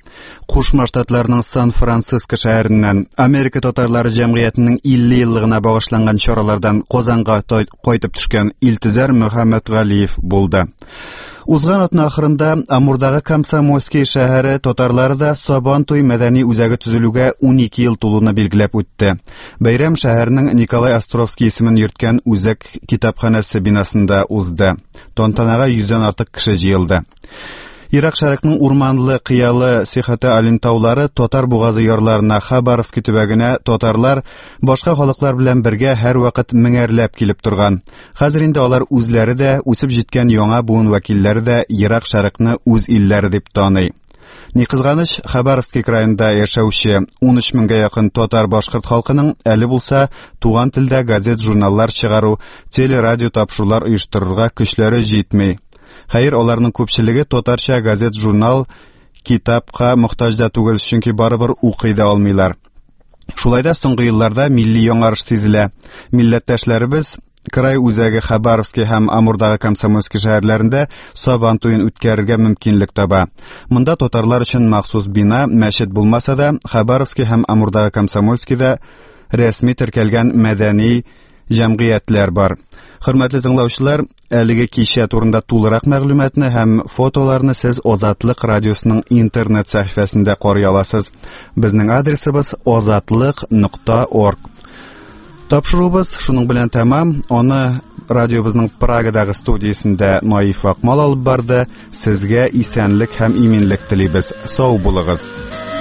[SPEAKER 1] Кушма Штатларның Сан-Франциско шәһәреннән Америка татарлары җәмгыятенең илле еллыгына багышланган чаралардан Казанга кайтып төшкән Илтезәр Мөхәммәтгалиев булды. Узган атна ахырында Амурдагы Комсомольский шәһәре татарлары да Сабантуй мәдәни үзәге төзелүгә унике ел тулуны билгеләп үтте. Бәйрәм шәһәрнең Николай Островский исемен йөрткән үзәк китапханәсе бинасында узды. Тантанага йөздән артык кеше җыелды. Ирак шәрекнең урманлы, кыялы, сихәте алин таулары татар бугазы ярларына, Хабаровск төбәгенә татарлар башка халыклар белән бергә һәрвакыт меңәрләп килеп торган. Хәзер инде алар үзләре дә, үсеп җиткән яңа буын вәкилләре дә Ирак шәрекне үз илләре дип таный. Ни кызганыч, Хабаровск краенда яшәүче ун өч меңгә якын татар-башкорт халкының әле булса туган телдә газет-журналлар чыгару, телерадио тапшырулар оештырырга көчләре җитми. Хәер, аларның күпчелеге татарча газет-журнал китапка мохтаҗ да түгел, чөнки барыбер укый да алмыйлар. Шулай да соңгы елларда милли яңарыш сизелә. Милләттәшләребез Край үзәге Хабаровский һәм Амурдагы Комсомольский шәһәрләрендә Сабан туен үткәрергә мөмкинлек таба. Монда татарлар өчен махсус бина, мәчет булмаса да, Хабаровский һәм Амурдагы Комсомольскийда рәсми теркәлгән мәдәни җәмгыятьләр бар. Хөрмәтле тыңлаучылар, әлеге кичә турында тулырак мәгълүматны һәм фотоларны сез Азатлык радиосының интернет сәхифәсендә карый аласыз. Безнең адресыбыз азатлык нокта орг. Тапшырубыз шуның белән тәмам. Аны радиобызның Прагадагы студиясендә Наиф Акмал алып барды. Сезгә исәнлек һәм иминлек телибез. Сау булыгыз.